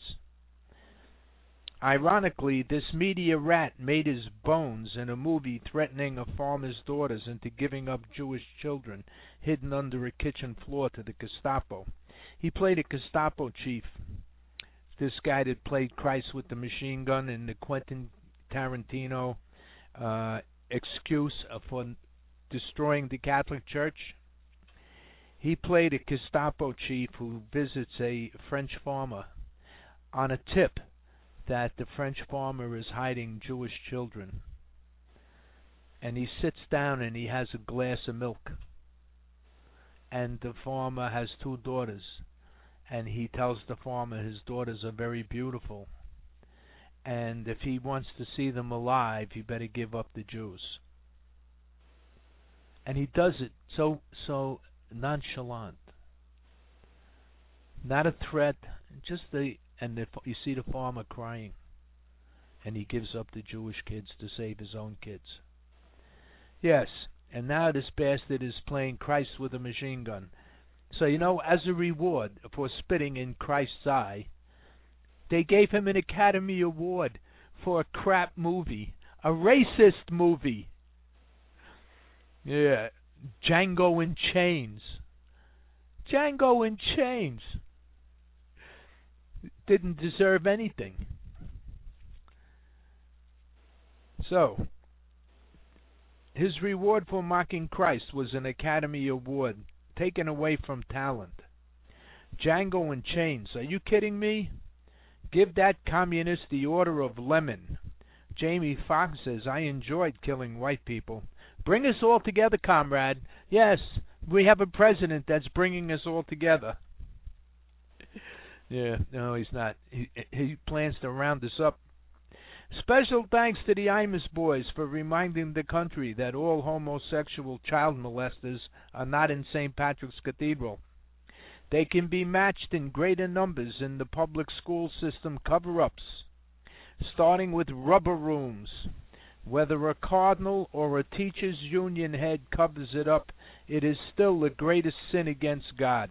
Ironically, this media rat made his bones in a movie threatening a farmer's daughters into giving up Jewish children hidden under a kitchen floor to the Gestapo. He played a Gestapo chief. This guy that played Christ with the machine gun in the Quentin Tarantino uh, excuse for destroying the Catholic Church. He played a Gestapo chief who visits a French farmer on a tip that the French farmer is hiding Jewish children. And he sits down and he has a glass of milk. And the farmer has two daughters. And he tells the farmer his daughters are very beautiful. And if he wants to see them alive, he better give up the Jews. And he does it so so nonchalant. Not a threat, just the and the, you see the farmer crying. And he gives up the Jewish kids to save his own kids. Yes, and now this bastard is playing Christ with a machine gun. So, you know, as a reward for spitting in Christ's eye, they gave him an Academy Award for a crap movie, a racist movie. Yeah, Django in Chains. Django in Chains. Didn't deserve anything. So, his reward for mocking Christ was an Academy Award taken away from talent. Django in Chains. Are you kidding me? Give that communist the Order of Lemon. Jamie Foxx says, I enjoyed killing white people. Bring us all together, comrade. Yes, we have a president that's bringing us all together. Yeah, no, he's not. He, he plans to round us up. Special thanks to the Imus boys for reminding the country that all homosexual child molesters are not in Saint Patrick's Cathedral. They can be matched in greater numbers in the public school system cover-ups, starting with rubber rooms. Whether a cardinal or a teachers' union head covers it up, it is still the greatest sin against God.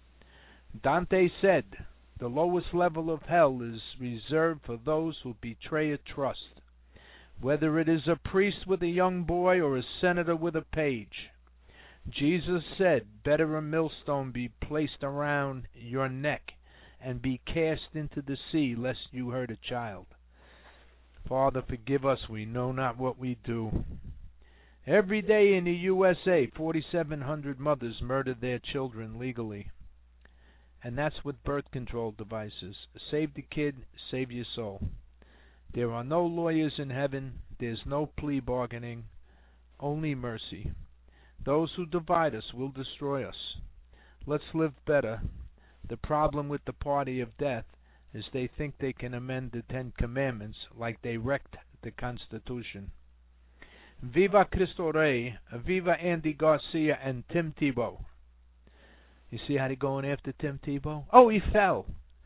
Dante said, the lowest level of hell is reserved for those who betray a trust, whether it is a priest with a young boy or a senator with a page. Jesus said, better a millstone be placed around your neck and be cast into the sea, lest you hurt a child. Father, forgive us, we know not what we do. Every day in the U S A, forty-seven hundred mothers murder their children legally. And that's with birth control devices. Save the kid, save your soul. There are no lawyers in heaven. There's no plea bargaining. Only mercy. Those who divide us will destroy us. Let's live better. The problem with the party of death is they think they can amend the Ten Commandments like they wrecked the Constitution. Viva Cristo Rey, Viva Andy Garcia and Tim Tebow. You see how they're going after Tim Tebow? Oh, he fell.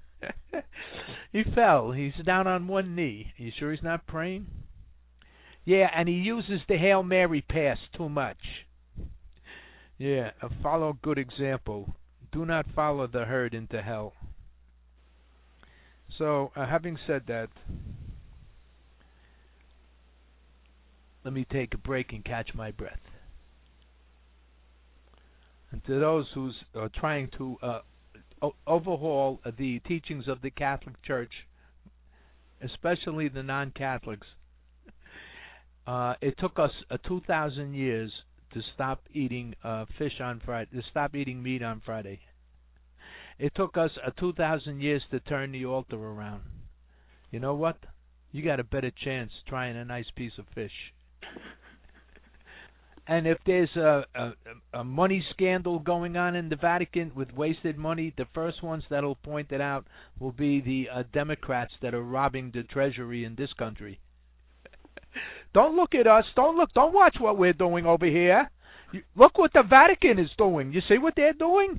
He fell. He's down on one knee. Are you sure he's not praying? Yeah, and he uses the Hail Mary pass too much. Yeah, follow good example. Do not follow the herd into hell. So, uh, having said that, let me take a break and catch my breath. And to those who are trying to uh, o- overhaul the teachings of the Catholic Church, especially the non-Catholics, uh, it took us uh, two thousand years to stop eating uh, fish on Friday, to stop eating meat on Friday. It took us uh, two thousand years to turn the altar around. You know what? You got a better chance trying a nice piece of fish. And if there's a, a, a money scandal going on in the Vatican with wasted money, the first ones that will point it out will be the uh, Democrats that are robbing the treasury in this country. Don't look at us. Don't look. Don't watch what we're doing over here. You, look what the Vatican is doing. You see what they're doing?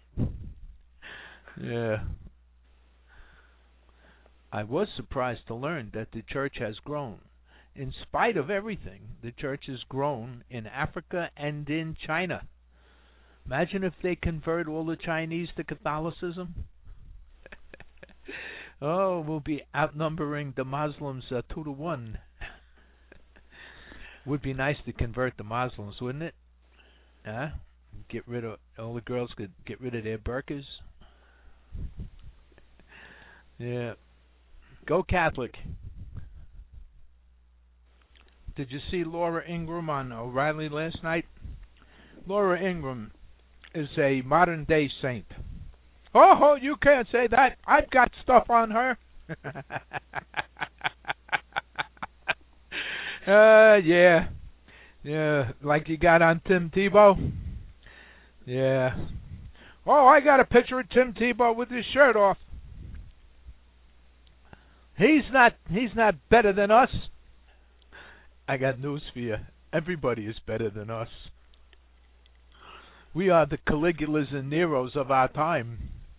Yeah. I was surprised to learn that the church has grown. In spite of everything, the church has grown in Africa and in China. Imagine if they convert all the Chinese to Catholicism. Oh, we'll be outnumbering the Muslims uh, two to one. Would be nice to convert the Muslims, wouldn't it? Huh? Get rid of all the girls could get rid of their burqas. Yeah. Go Catholic. Did you see Laura Ingraham on O'Reilly last night? Laura Ingraham is a modern day saint. Oh, you can't say that. I've got stuff on her. uh, yeah. Yeah, like you got on Tim Tebow. Yeah. Oh, I got a picture of Tim Tebow with his shirt off. He's not he's not better than us. I got news for you. Everybody is better than us. We are the Caligulas and Neros of our time.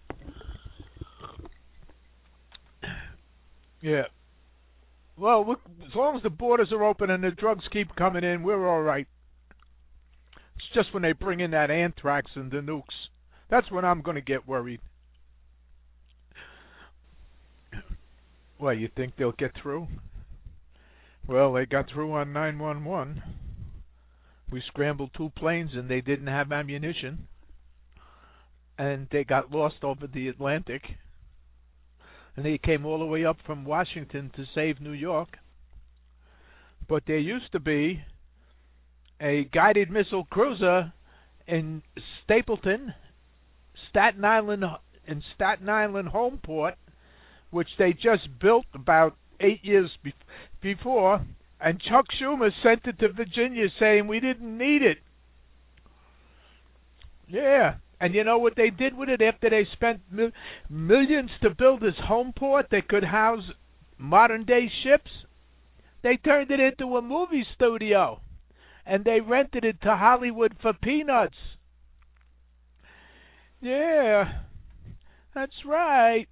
Yeah. Well, look, as long as the borders are open and the drugs keep coming in, we're all right. It's just when they bring in that anthrax and the nukes. That's when I'm going to get worried. Well, you think they'll get through? Well, they got through on nine one one. We scrambled two planes and they didn't have ammunition. And they got lost over the Atlantic. And they came all the way up from Washington to save New York. But there used to be a guided missile cruiser in Stapleton, Staten Island, in Staten Island Homeport, which they just built about eight years be- before, and Chuck Schumer sent it to Virginia saying we didn't need it. Yeah. And you know what they did with it after they spent mil- millions to build this home port that could house modern-day ships? They turned it into a movie studio, and they rented it to Hollywood for peanuts. Yeah, that's right.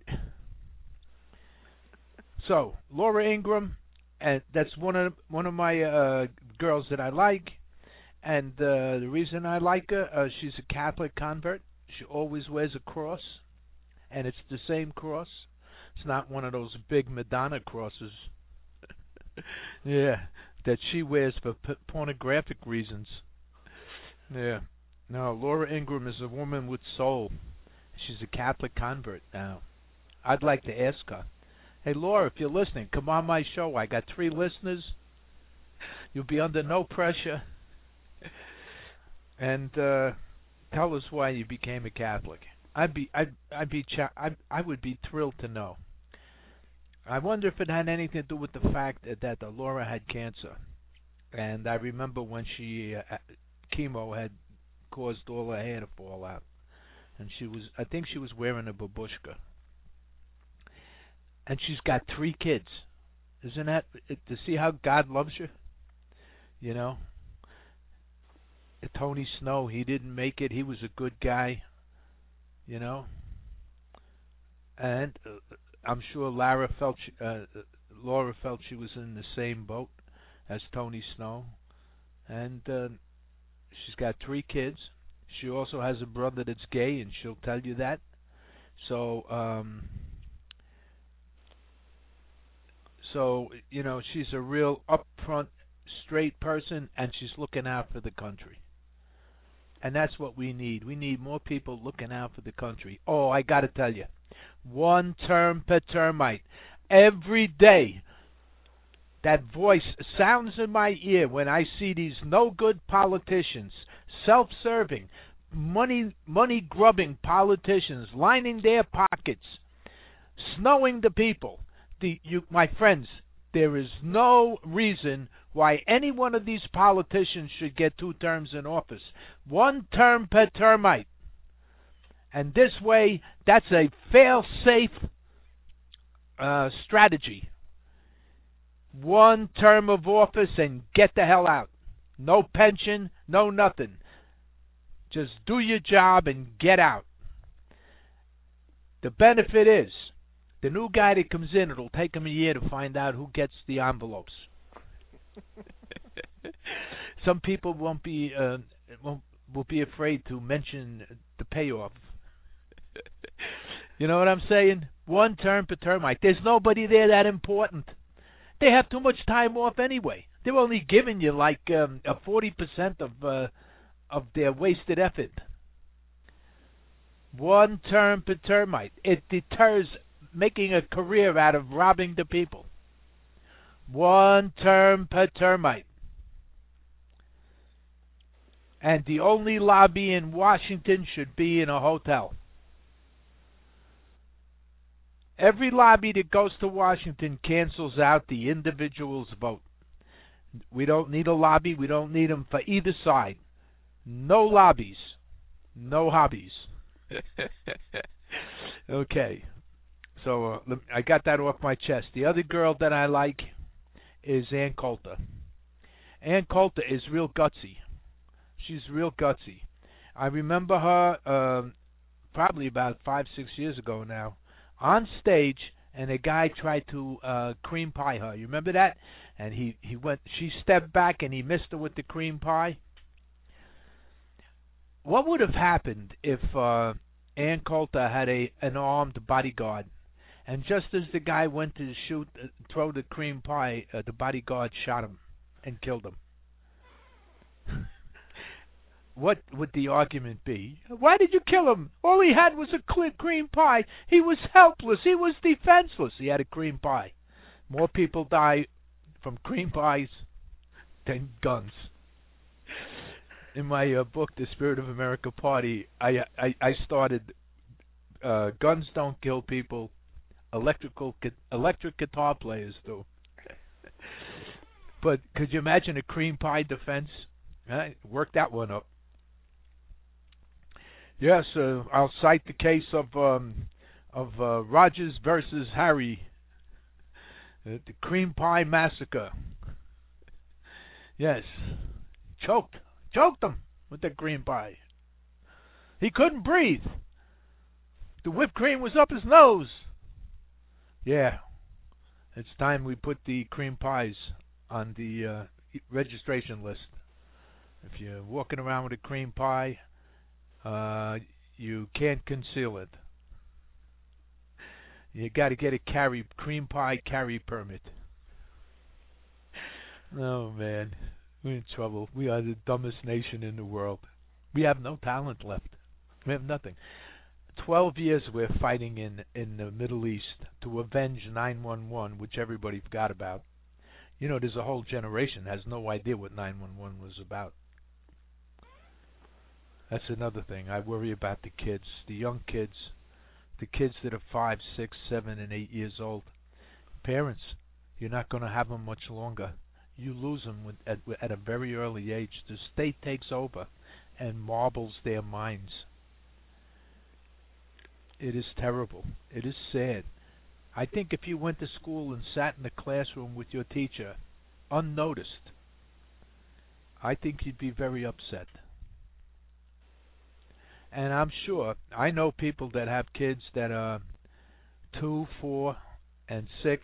So, Laura Ingraham, and that's one of one of my uh, girls that I like. And uh, the reason I like her, uh, she's a Catholic convert. She always wears a cross, and it's the same cross. It's not one of those big Madonna crosses. Yeah, that she wears for p- pornographic reasons. Yeah. No, Laura Ingraham is a woman with soul. She's a Catholic convert now. I'd like to ask her, hey, Laura, if you're listening, come on my show. I got three listeners. You'll be under no pressure. And uh, tell us why you became a Catholic. I'd be, I'd, I'd be, cha- I'd, I would be thrilled to know. I wonder if it had anything to do with the fact that, that uh, Laura had cancer, and I remember when she uh, chemo had caused all her hair to fall out, and she was, I think she was wearing a babushka, and she's got three kids. Isn't that to see how God loves you? You know. Tony Snow, he didn't make it. He was a good guy, you know. And uh, I'm sure Lara felt she, uh, Laura felt she was in the same boat as Tony Snow. And uh, she's got three kids. She also has a brother that's gay, and she'll tell you that. So, um, so you know, she's a real upfront, straight person, and she's looking out for the country. And that's what we need. We need more people looking out for the country. Oh, I got to tell you, one term per termite. Every day, that voice sounds in my ear when I see these no-good politicians, self-serving, money money grubbing politicians lining their pockets, snowing the people. The, you, my friends, there is no reason why any one of these politicians should get two terms in office. One term per termite. And this way, that's a fail-safe uh, strategy. One term of office and get the hell out. No pension, no nothing. Just do your job and get out. The benefit is, the new guy that comes in, it'll take him a year to find out who gets the envelopes. Some people won't be uh, won't will be afraid to mention the payoff. You know what I'm saying? One term per termite. There's nobody there that important. They have too much time off anyway. They're only giving you like um, a forty percent of uh, of their wasted effort. One term per termite. It deters making a career out of robbing the people. One term per termite. And the only lobby in Washington should be in a hotel. Every lobby that goes to Washington cancels out the individual's vote. We don't need a lobby. We don't need them for either side. No lobbies. No hobbies. Okay. So uh, I got that off my chest. The other girl that I like is Ann Coulter. Ann Coulter is real gutsy. She's real gutsy. I remember her um, probably about five, six years ago now, on stage, and a guy tried to uh, cream pie her. You remember that? And he, he went. She stepped back, and he missed her with the cream pie. What would have happened if uh, Ann Coulter had a an armed bodyguard, and just as the guy went to shoot, uh, throw the cream pie, uh, the bodyguard shot him and killed him? What would the argument be? Why did you kill him? All he had was a clear cream pie. He was helpless. He was defenseless. He had a cream pie. More people die from cream pies than guns. In my uh, book, The Spirit of America Party, I I, I started, uh, guns don't kill people, electrical electric guitar players do. But could you imagine a cream pie defense? Uh, work that one up. Yes, uh, I'll cite the case of um, of uh, Rogers versus Harry, uh, the cream pie massacre. Yes, choked, choked him with the cream pie. He couldn't breathe. The whipped cream was up his nose. Yeah, it's time we put the cream pies on the uh, registration list. If you're walking around with a cream pie, uh, you can't conceal it. You got to get a carry cream pie carry permit. Oh man, we're in trouble. We are the dumbest nation in the world. We have no talent left. We have nothing. Twelve years we're fighting in in the Middle East to avenge nine one one, which everybody forgot about. You know, there's a whole generation that has no idea what nine one one was about. That's another thing. I worry about the kids, the young kids, the kids that are five, six, seven, and eight years old. Parents, you're not going to have them much longer. You lose them with, at, at a very early age. The state takes over and marbles their minds. It is terrible. It is sad. I think if you went to school and sat in the classroom with your teacher, unnoticed, I think you'd be very upset. And I'm sure, I know people that have kids that are two, four, and six,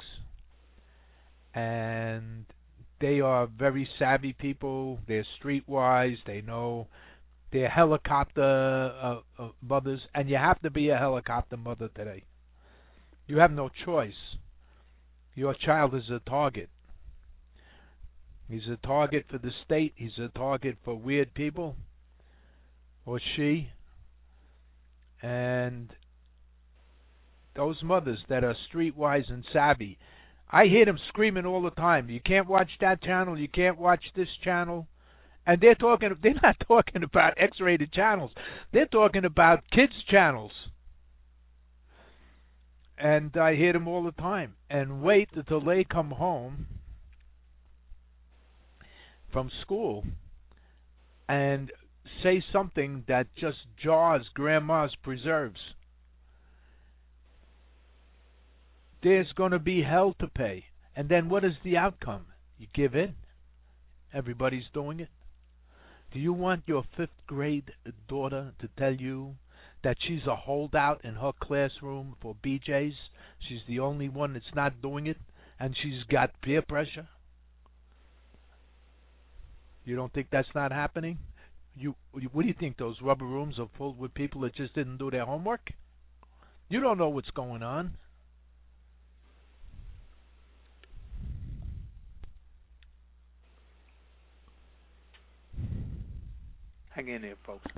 and they are very savvy people. They're streetwise. They know they're helicopter uh, uh, mothers, and you have to be a helicopter mother today. You have no choice. Your child is a target. He's a target for the state. He's a target for weird people, or she. And those mothers that are streetwise and savvy, I hear them screaming all the time. You can't watch that channel. You can't watch this channel. And they're talking. They're not talking about X-rated channels. They're talking about kids channels. And I hear them all the time. And wait until they come home from school and say something that just jars grandma's preserves. There's going to be hell to pay. And then what is the outcome? You give in. Everybody's doing it. Do you want your fifth grade daughter to tell you that she's a holdout in her classroom for B Js? She's the only one that's not doing it, and she's got peer pressure? You don't think that's not happening? You, what do you think? Those rubber rooms are full with people that just didn't do their homework? You don't know what's going on. Hang in there, folks.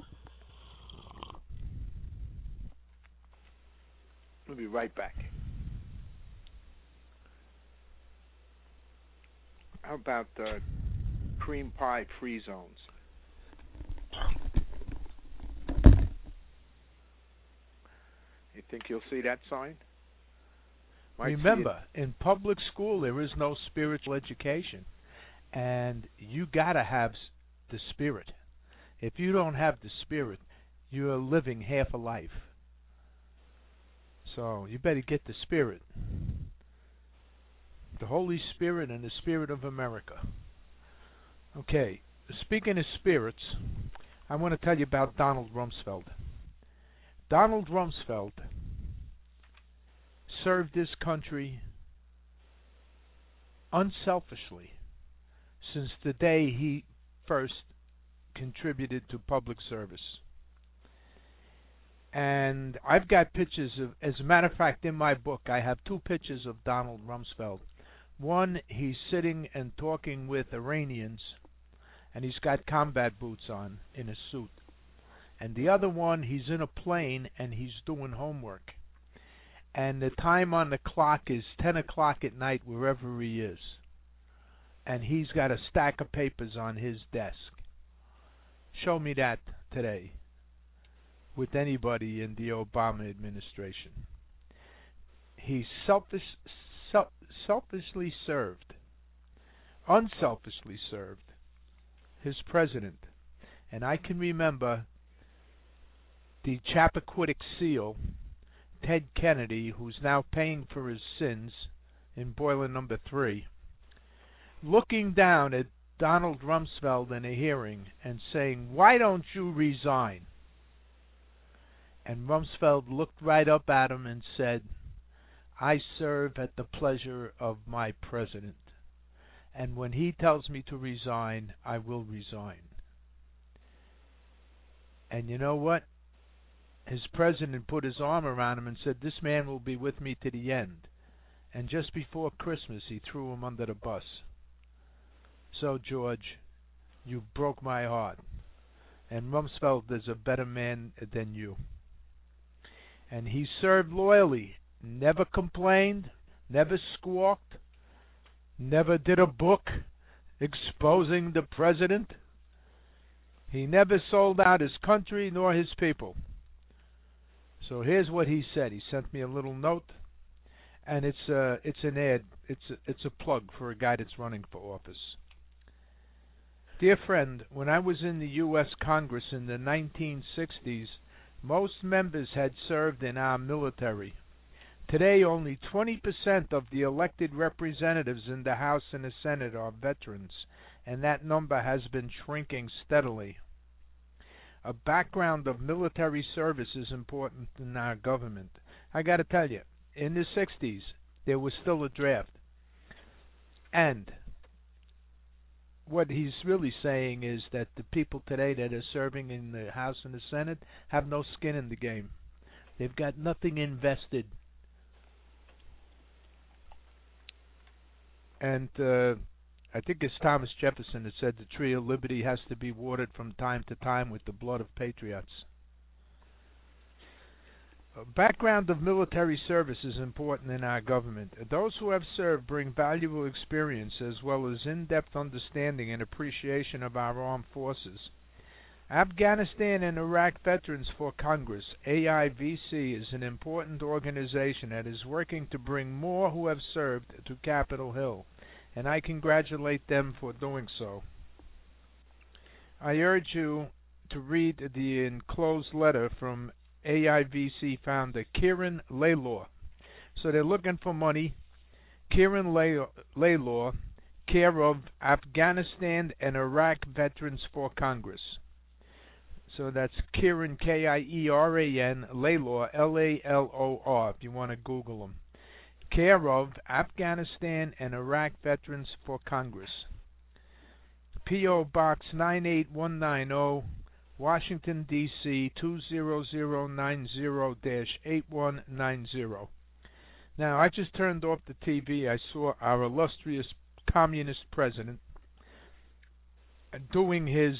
We'll be right back. How about uh, cream pie free zones? Think you'll see that sign? Might Remember, in public school there is no spiritual education, and you gotta have the spirit. If you don't have the spirit, you are living half a life. So you better get the spirit. The Holy Spirit and the Spirit of America. Okay, speaking of spirits, I want to tell you about Donald Rumsfeld. Donald Rumsfeld served this country unselfishly since the day he first contributed to public service. And I've got pictures of, as a matter of fact, in my book, I have two pictures of Donald Rumsfeld. One, he's sitting and talking with Iranians, and he's got combat boots on in a suit. And the other one, he's in a plane and he's doing homework. And the time on the clock is ten o'clock at night wherever he is. And he's got a stack of papers on his desk. Show me that today with anybody in the Obama administration. He selfish, self, selfishly served, unselfishly served his president. And I can remember the Chappaquiddick SEAL, Ted Kennedy, who's now paying for his sins in boiler number three, looking down at Donald Rumsfeld in a hearing and saying, "Why don't you resign?" And Rumsfeld looked right up at him and said, "I serve at the pleasure of my president. And when he tells me to resign, I will resign." And you know what? His president put his arm around him and said, "This man will be with me to the end." And just before Christmas, he threw him under the bus. So, George, you broke my heart. And Rumsfeld is a better man than you. And he served loyally, never complained, never squawked, never did a book exposing the president. He never sold out his country nor his people. So here's what he said. He sent me a little note, and it's a, it's an ad. It's a, it's a plug for a guy that's running for office. Dear friend, when I was in the U S Congress in the nineteen sixties, most members had served in our military. Today, only twenty percent of the elected representatives in the House and the Senate are veterans, and that number has been shrinking steadily. A background of military service is important in our government. I got to tell you, in the sixties, there was still a draft. And what he's really saying is that the people today that are serving in the House and the Senate have no skin in the game. They've got nothing invested. And uh, I think it's Thomas Jefferson that said the tree of liberty has to be watered from time to time with the blood of patriots. A background of military service is important in our government. Those who have served bring valuable experience as well as in-depth understanding and appreciation of our armed forces. Afghanistan and Iraq Veterans for Congress, A I V C, is an important organization that is working to bring more who have served to Capitol Hill, and I congratulate them for doing so. I urge you to read the enclosed letter from A I V C founder Kieran Laylaw. So they're looking for money. Kieran Laylaw, care of Afghanistan and Iraq Veterans for Congress. So that's Kieran, K I E R A N, Laylaw, L A L O R, if you want to Google him. Care of Afghanistan and Iraq Veterans for Congress. P O. Box nine eight one nine zero, Washington, D C two zero zero nine zero dash eight one nine zero. Now, I just turned off the T V. I saw our illustrious communist president doing his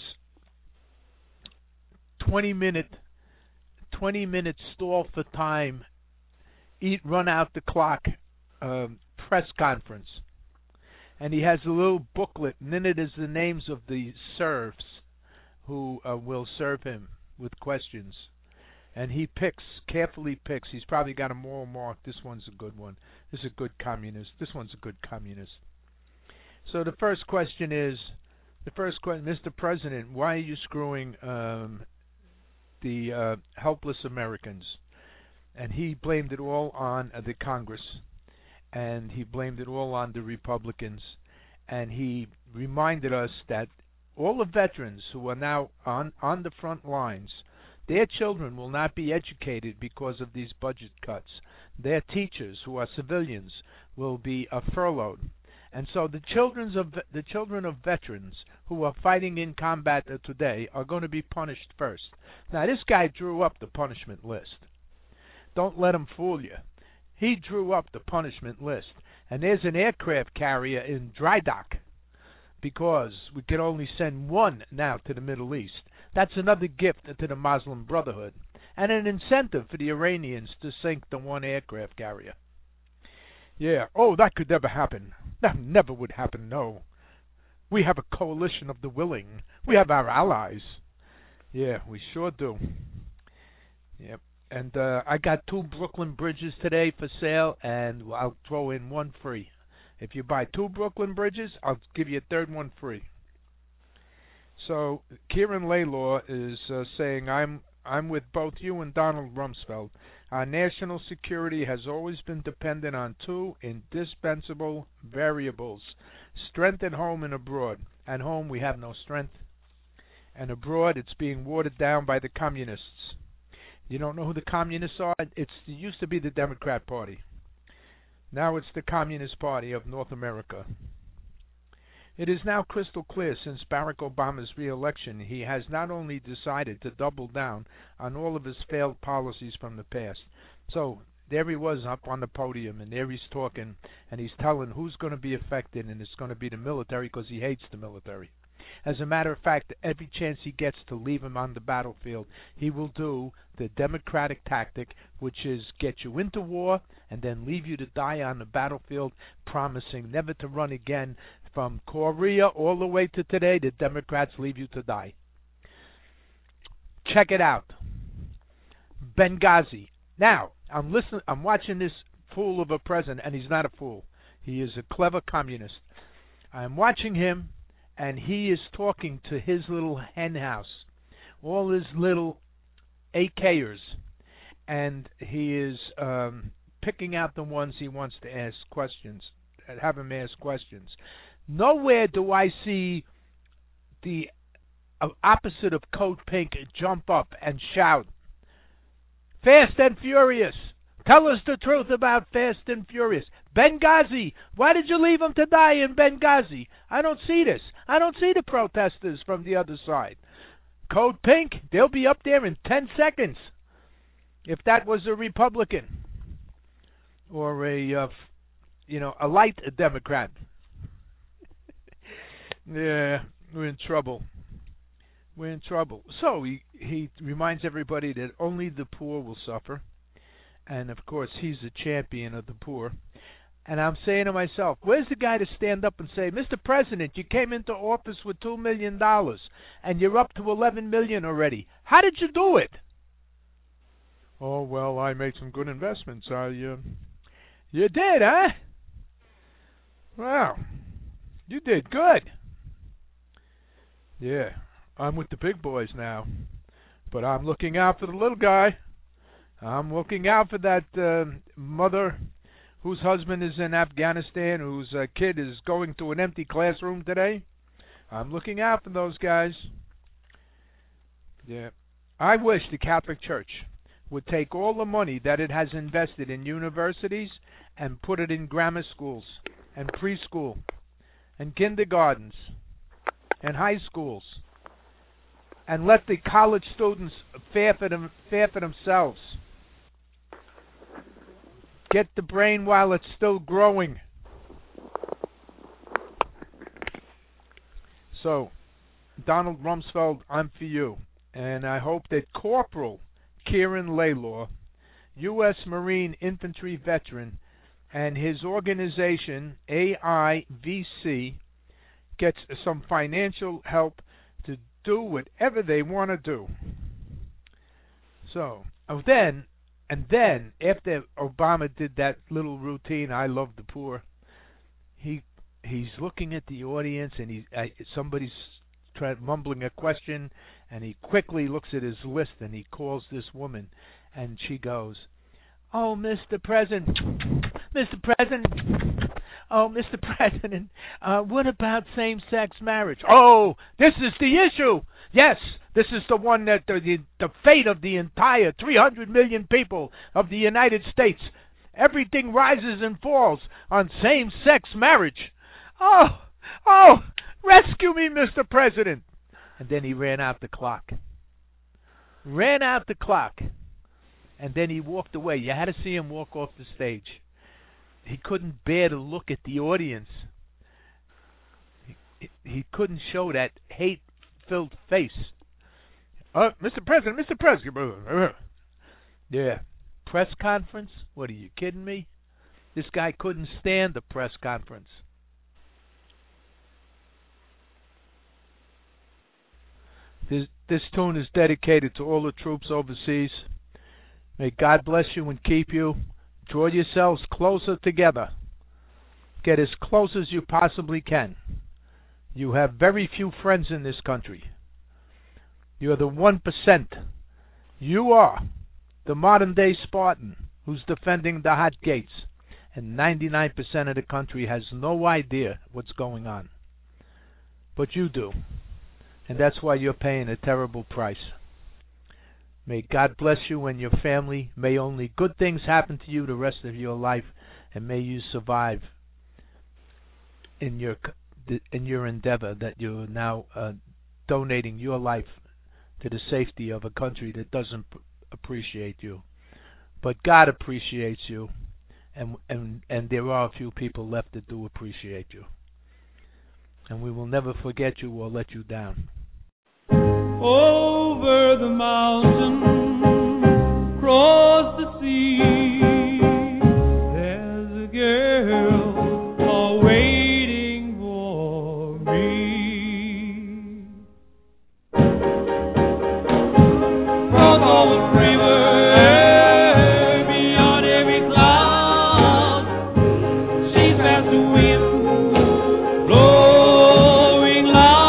twenty minute twenty minute stall for time, eat run out the clock um, press conference. And he has a little booklet, and in it is the names of the serfs who uh, will serve him with questions. and he picks, carefully picks. He's probably got a moral mark. This one's a good one. This is a good communist. This one's a good communist. So the first question is, the first question, Mister President, why are you screwing um, the uh, helpless Americans? And he blamed it all on uh, the Congress, and he blamed it all on the Republicans, and he reminded us that all the veterans who are now on, on the front lines, their children will not be educated because of these budget cuts. Their teachers, who are civilians, will be uh, furloughed. And so the children of the children of veterans who are fighting in combat uh, today are going to be punished first. Now, this guy drew up the punishment list. Don't let him fool you. He drew up the punishment list. And there's an aircraft carrier in dry dock because we can only send one now to the Middle East. That's another gift to the Muslim Brotherhood and an incentive for the Iranians to sink the one aircraft carrier. Yeah, oh, that could never happen. That never would happen, no. We have a coalition of the willing. We have our allies. Yeah, we sure do. Yep. And uh, I got two Brooklyn bridges today for sale, and I'll throw in one free. If you buy two Brooklyn bridges, I'll give you a third one free. So Kieran Laylaw is uh, saying, I'm I'm with both you and Donald Rumsfeld. Our national security has always been dependent on two indispensable variables: strength at home and abroad. At home, we have no strength, and abroad, it's being watered down by the communists. You don't know who the communists are? It's, it used to be the Democrat Party. Now it's the Communist Party of North America. It is now crystal clear since Barack Obama's re-election, he has not only decided to double down on all of his failed policies from the past. So there he was up on the podium, and there he's talking, and he's telling who's going to be affected, and it's going to be the military because he hates the military. As a matter of fact, every chance he gets to leave him on the battlefield, he will do the Democratic tactic, which is get you into war and then leave you to die on the battlefield, promising never to run again. From Korea all the way to today, the Democrats leave you to die. Check it out. Benghazi. Now, I'm listening. I'm watching this fool of a president, and he's not a fool. He is a clever communist. I'm watching him, and he is talking to his little hen house, all his little AKers, and he is um, picking out the ones he wants to ask questions, have him ask questions. Nowhere do I see the uh, opposite of Code Pink jump up and shout, Fast and Furious! Tell us the truth about Fast and Furious. Benghazi! Why did you leave him to die in Benghazi? I don't see this. I don't see the protesters from the other side. Code Pink, they'll be up there in ten seconds. If that was a Republican or a, uh, you know, a light Democrat. Yeah, we're in trouble. We're in trouble. So he, he reminds everybody that only the poor will suffer. And, of course, he's the champion of the poor. And I'm saying to myself, where's the guy to stand up and say, Mister President, you came into office with two million dollars, and you're up to eleven million dollars already. How did you do it? Oh, well, I made some good investments. I, uh, you did, huh? Wow, you did good. Yeah, I'm with the big boys now, but I'm looking out for the little guy. I'm looking out for that uh, mother whose husband is in Afghanistan, whose uh, kid is going to an empty classroom today. I'm looking out for those guys. Yeah, I wish the Catholic Church would take all the money that it has invested in universities and put it in grammar schools and preschool and kindergartens and high schools, and let the college students fare for, them, fare for themselves. Get the brain while it's still growing. So, Donald Rumsfeld, I'm for you. And I hope that Corporal Kieran Laylaw, U S Marine infantry veteran, and his organization, A I V C, gets some financial help to do whatever they want to do. So, Oh, then, and then, after Obama did that little routine, I love the poor, he he's looking at the audience, and he uh, somebody's try, mumbling a question, and he quickly looks at his list, and he calls this woman, and she goes, "Oh, Mister President, Mister President, oh, Mister President, uh, what about same-sex marriage? Oh, this is the issue. Yes, this is the one that the, the, the fate of the entire three hundred million people of the United States. Everything rises and falls on same-sex marriage. Oh, oh, rescue me, Mister President." And then he ran out the clock. Ran out the clock. And then he walked away. You had to see him walk off the stage. He couldn't bear to look at the audience. He, he couldn't show that hate-filled face. Uh, Mister President, Mister President. Yeah. Press conference? What, are you kidding me? This guy couldn't stand the press conference. This, this tune is dedicated to all the troops overseas. May God bless you and keep you. Draw yourselves closer together. Get as close as you possibly can. You have very few friends in this country. You're the one percent. You are the modern-day Spartan who's defending the hot gates. And ninety-nine percent of the country has no idea what's going on. But you do. And that's why you're paying a terrible price. May God bless you and your family. May only good things happen to you the rest of your life, and may you survive in your in your endeavor that you're now uh, donating your life to the safety of a country that doesn't p- appreciate you. But God appreciates you, and and and there are a few people left that do appreciate you. And we will never forget you or let you down. Over the mountain, across the sea, there's a girl all waiting for me. Cross all the river, beyond every cloud, she's past the wind, blowing loud.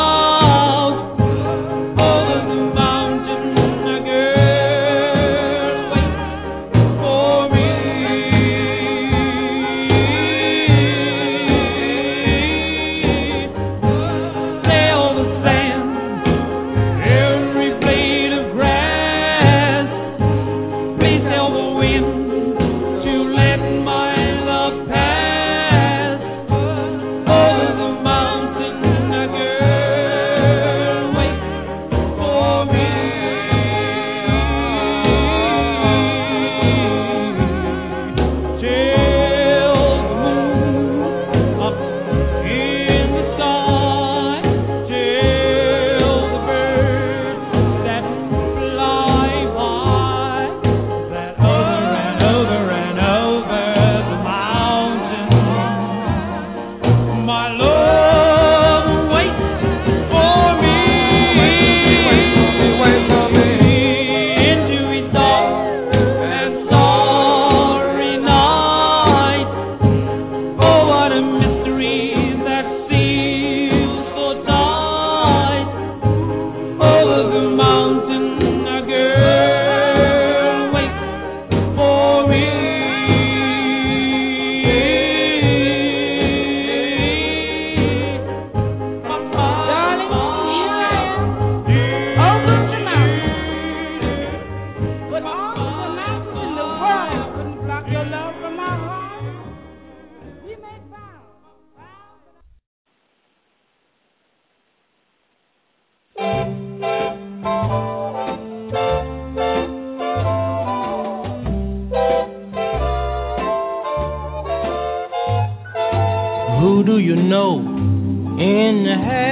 Who do you know in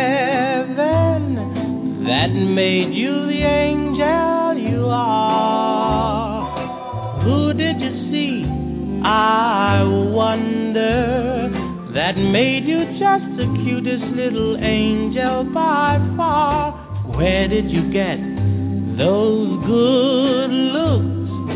heaven that made you the angel you are? Who did you see, I wonder, that made you just the cutest little angel by far? Where did you get those good looks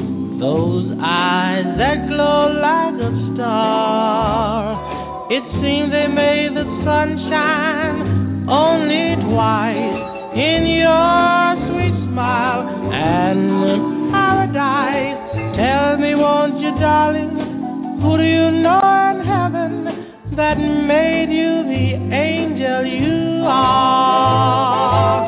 those eyes that glow like a star. It seems they made the sun shine only twice in your sweet smile and paradise. Tell me, won't you, darling, who do you know in heaven that made you the angel you are?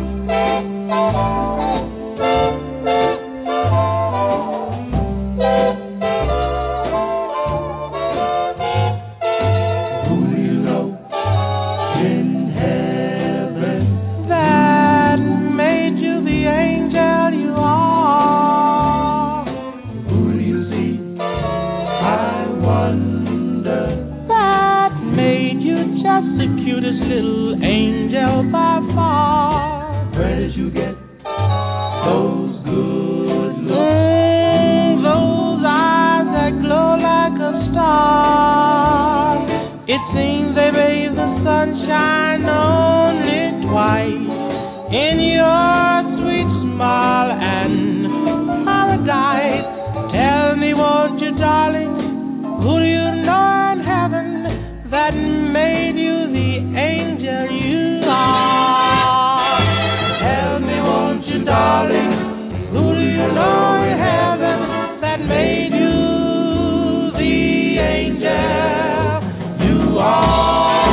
Who do you know in heaven That made you the angel you are? Who do you see? I wonder. That made you just the cutest little angel by far. Where did you get those good looks? Mm, those eyes that glow like a star. It seems they bathe the sunshine only twice in your sweet smile and paradise. Tell me, won't you, darling, who do you know in heaven that made you the angel you are? Tell me, won't you, darling, who do you know in heaven that made you the angel you are?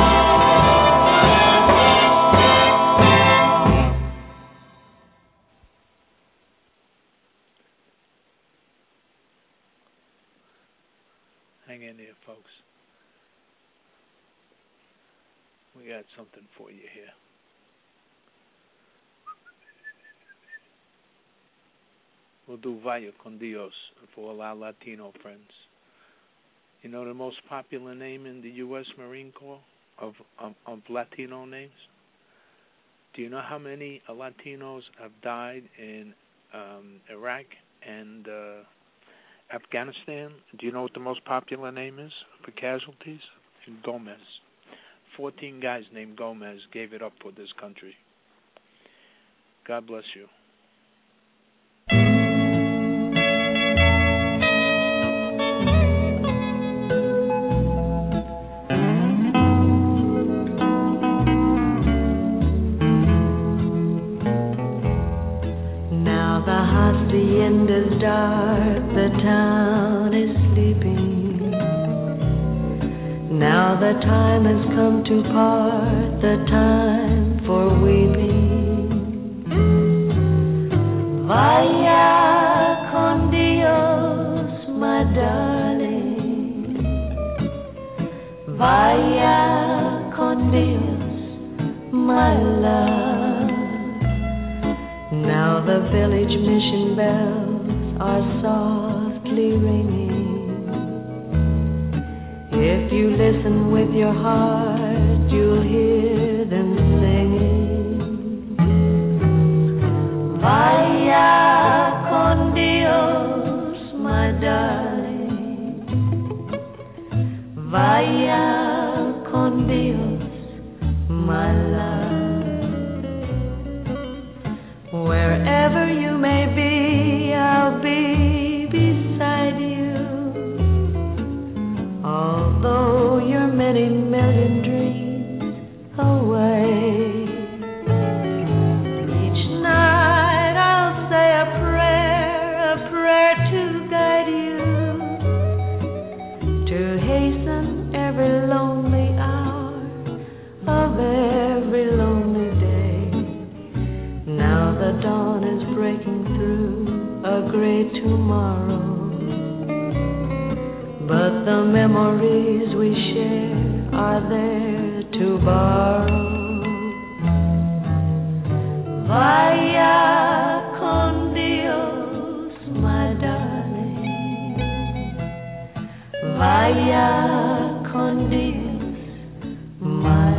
Hang in there, folks. We got something for you here. We'll do Vaya con Dios for all our Latino friends. You know the most popular name in the U S Marine Corps of, of, of Latino names? Do you know how many uh, Latinos have died in um, Iraq and uh, Afghanistan? Do you know what the most popular name is for casualties? Gomez. Fourteen guys named Gomez gave it up for this country. God bless you. Now the hacienda's dark, the town is sleeping. Now the time has come to part, the time for weeping. Vaya con Dios, my darling. Vaya con Dios, my love. Now the village mission bells are softly ringing. If you listen with your heart, you'll hear them singing. Vaya con Dios, my darling. Vaya con Dios, my love. Wherever you may be, I'll be beside you. Although you're many million dreams away, each night I'll say a prayer, a prayer to guide you, to hasten every lonely hour of every lonely day. Now the dawn is breaking through a great tomorrow, but the memories we share are there to borrow. Vaya con Dios, my darling. Vaya con Dios, my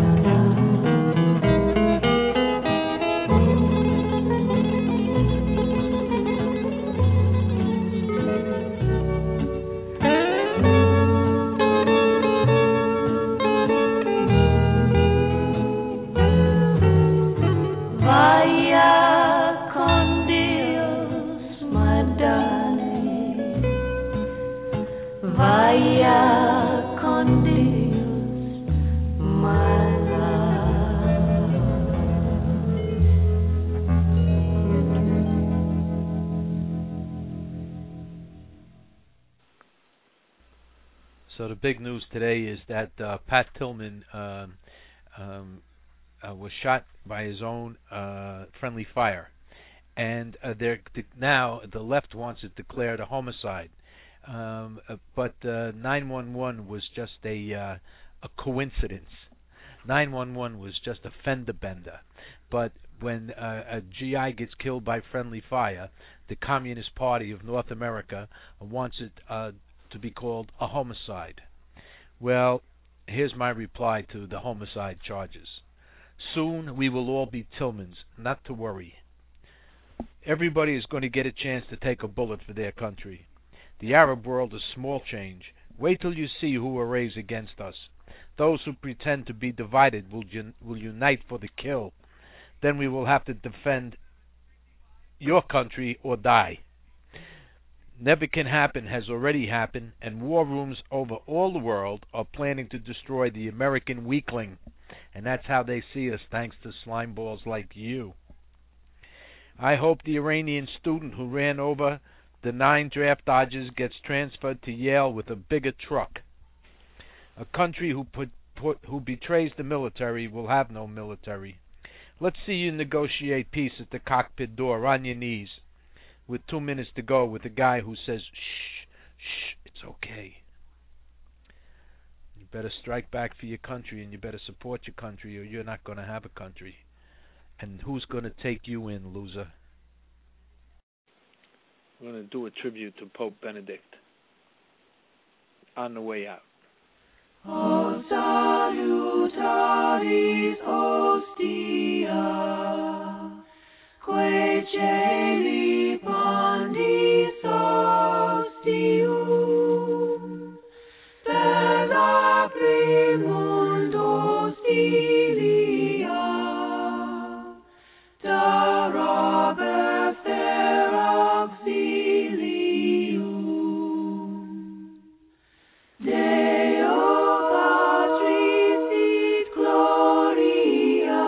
So the big news today is that uh, Pat Tillman um, um, uh, was shot by his own uh, friendly fire, and uh, they're now the left wants it declared a homicide. Um, uh, but uh, nine one one was just a uh, a coincidence. nine one one was just a fender bender. But when uh, a G I gets killed by friendly fire, the Communist Party of North America wants it uh, to be called a homicide. Well, here's my reply to the homicide charges. Soon we will all be Tillmans, not to worry. Everybody is going to get a chance to take a bullet for their country. The Arab world is small change. Wait till you see who arrays against us. Those who pretend to be divided will, un- will unite for the kill. Then we will have to defend your country or die. Never can happen has already happened, and war rooms over all the world are planning to destroy the American weakling. And that's how they see us, thanks to slimeballs like you. I hope the Iranian student who ran over the nine draft dodgers gets transferred to Yale with a bigger truck. A country who put, put who betrays the military will have no military. Let's see you negotiate peace at the cockpit door on your knees, with two minutes to go, with a guy who says, shh, shh, it's okay. You better strike back for your country, and you better support your country, or you're not going to have a country. And who's going to take you in, loser? We're going to do a tribute to Pope Benedict on the way out. O salutaris hostia, que celi pandis ostium, per la primum hostilia, da Robert fer auxilium, Deo Patris sit gloria,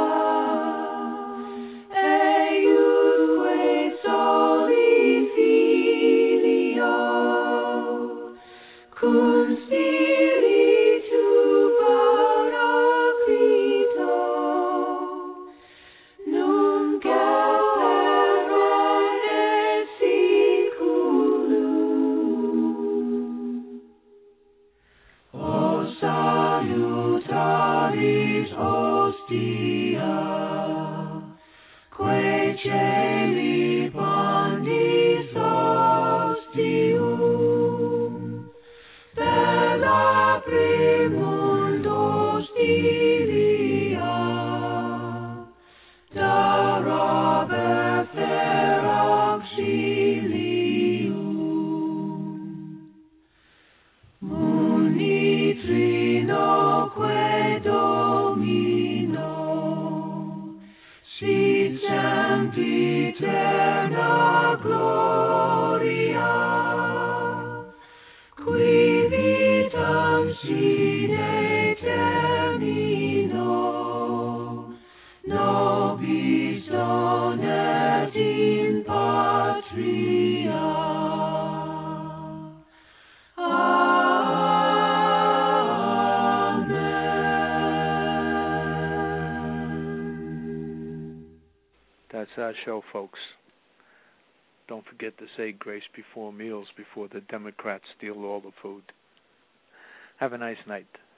eiusque soli Filio, cum Spiritu Paraclito, nunc et per seculum. O salutaris hostia, que celi pandis ostium, per la primum hostilia, da Robert fer auxilium, munitrinoque Domino, sit sempiterna gloria, qui vitam sine termino, nobis donet in patria. That's our show, folks. Don't forget to say grace before meals before the Democrats steal all the food. Have a nice night.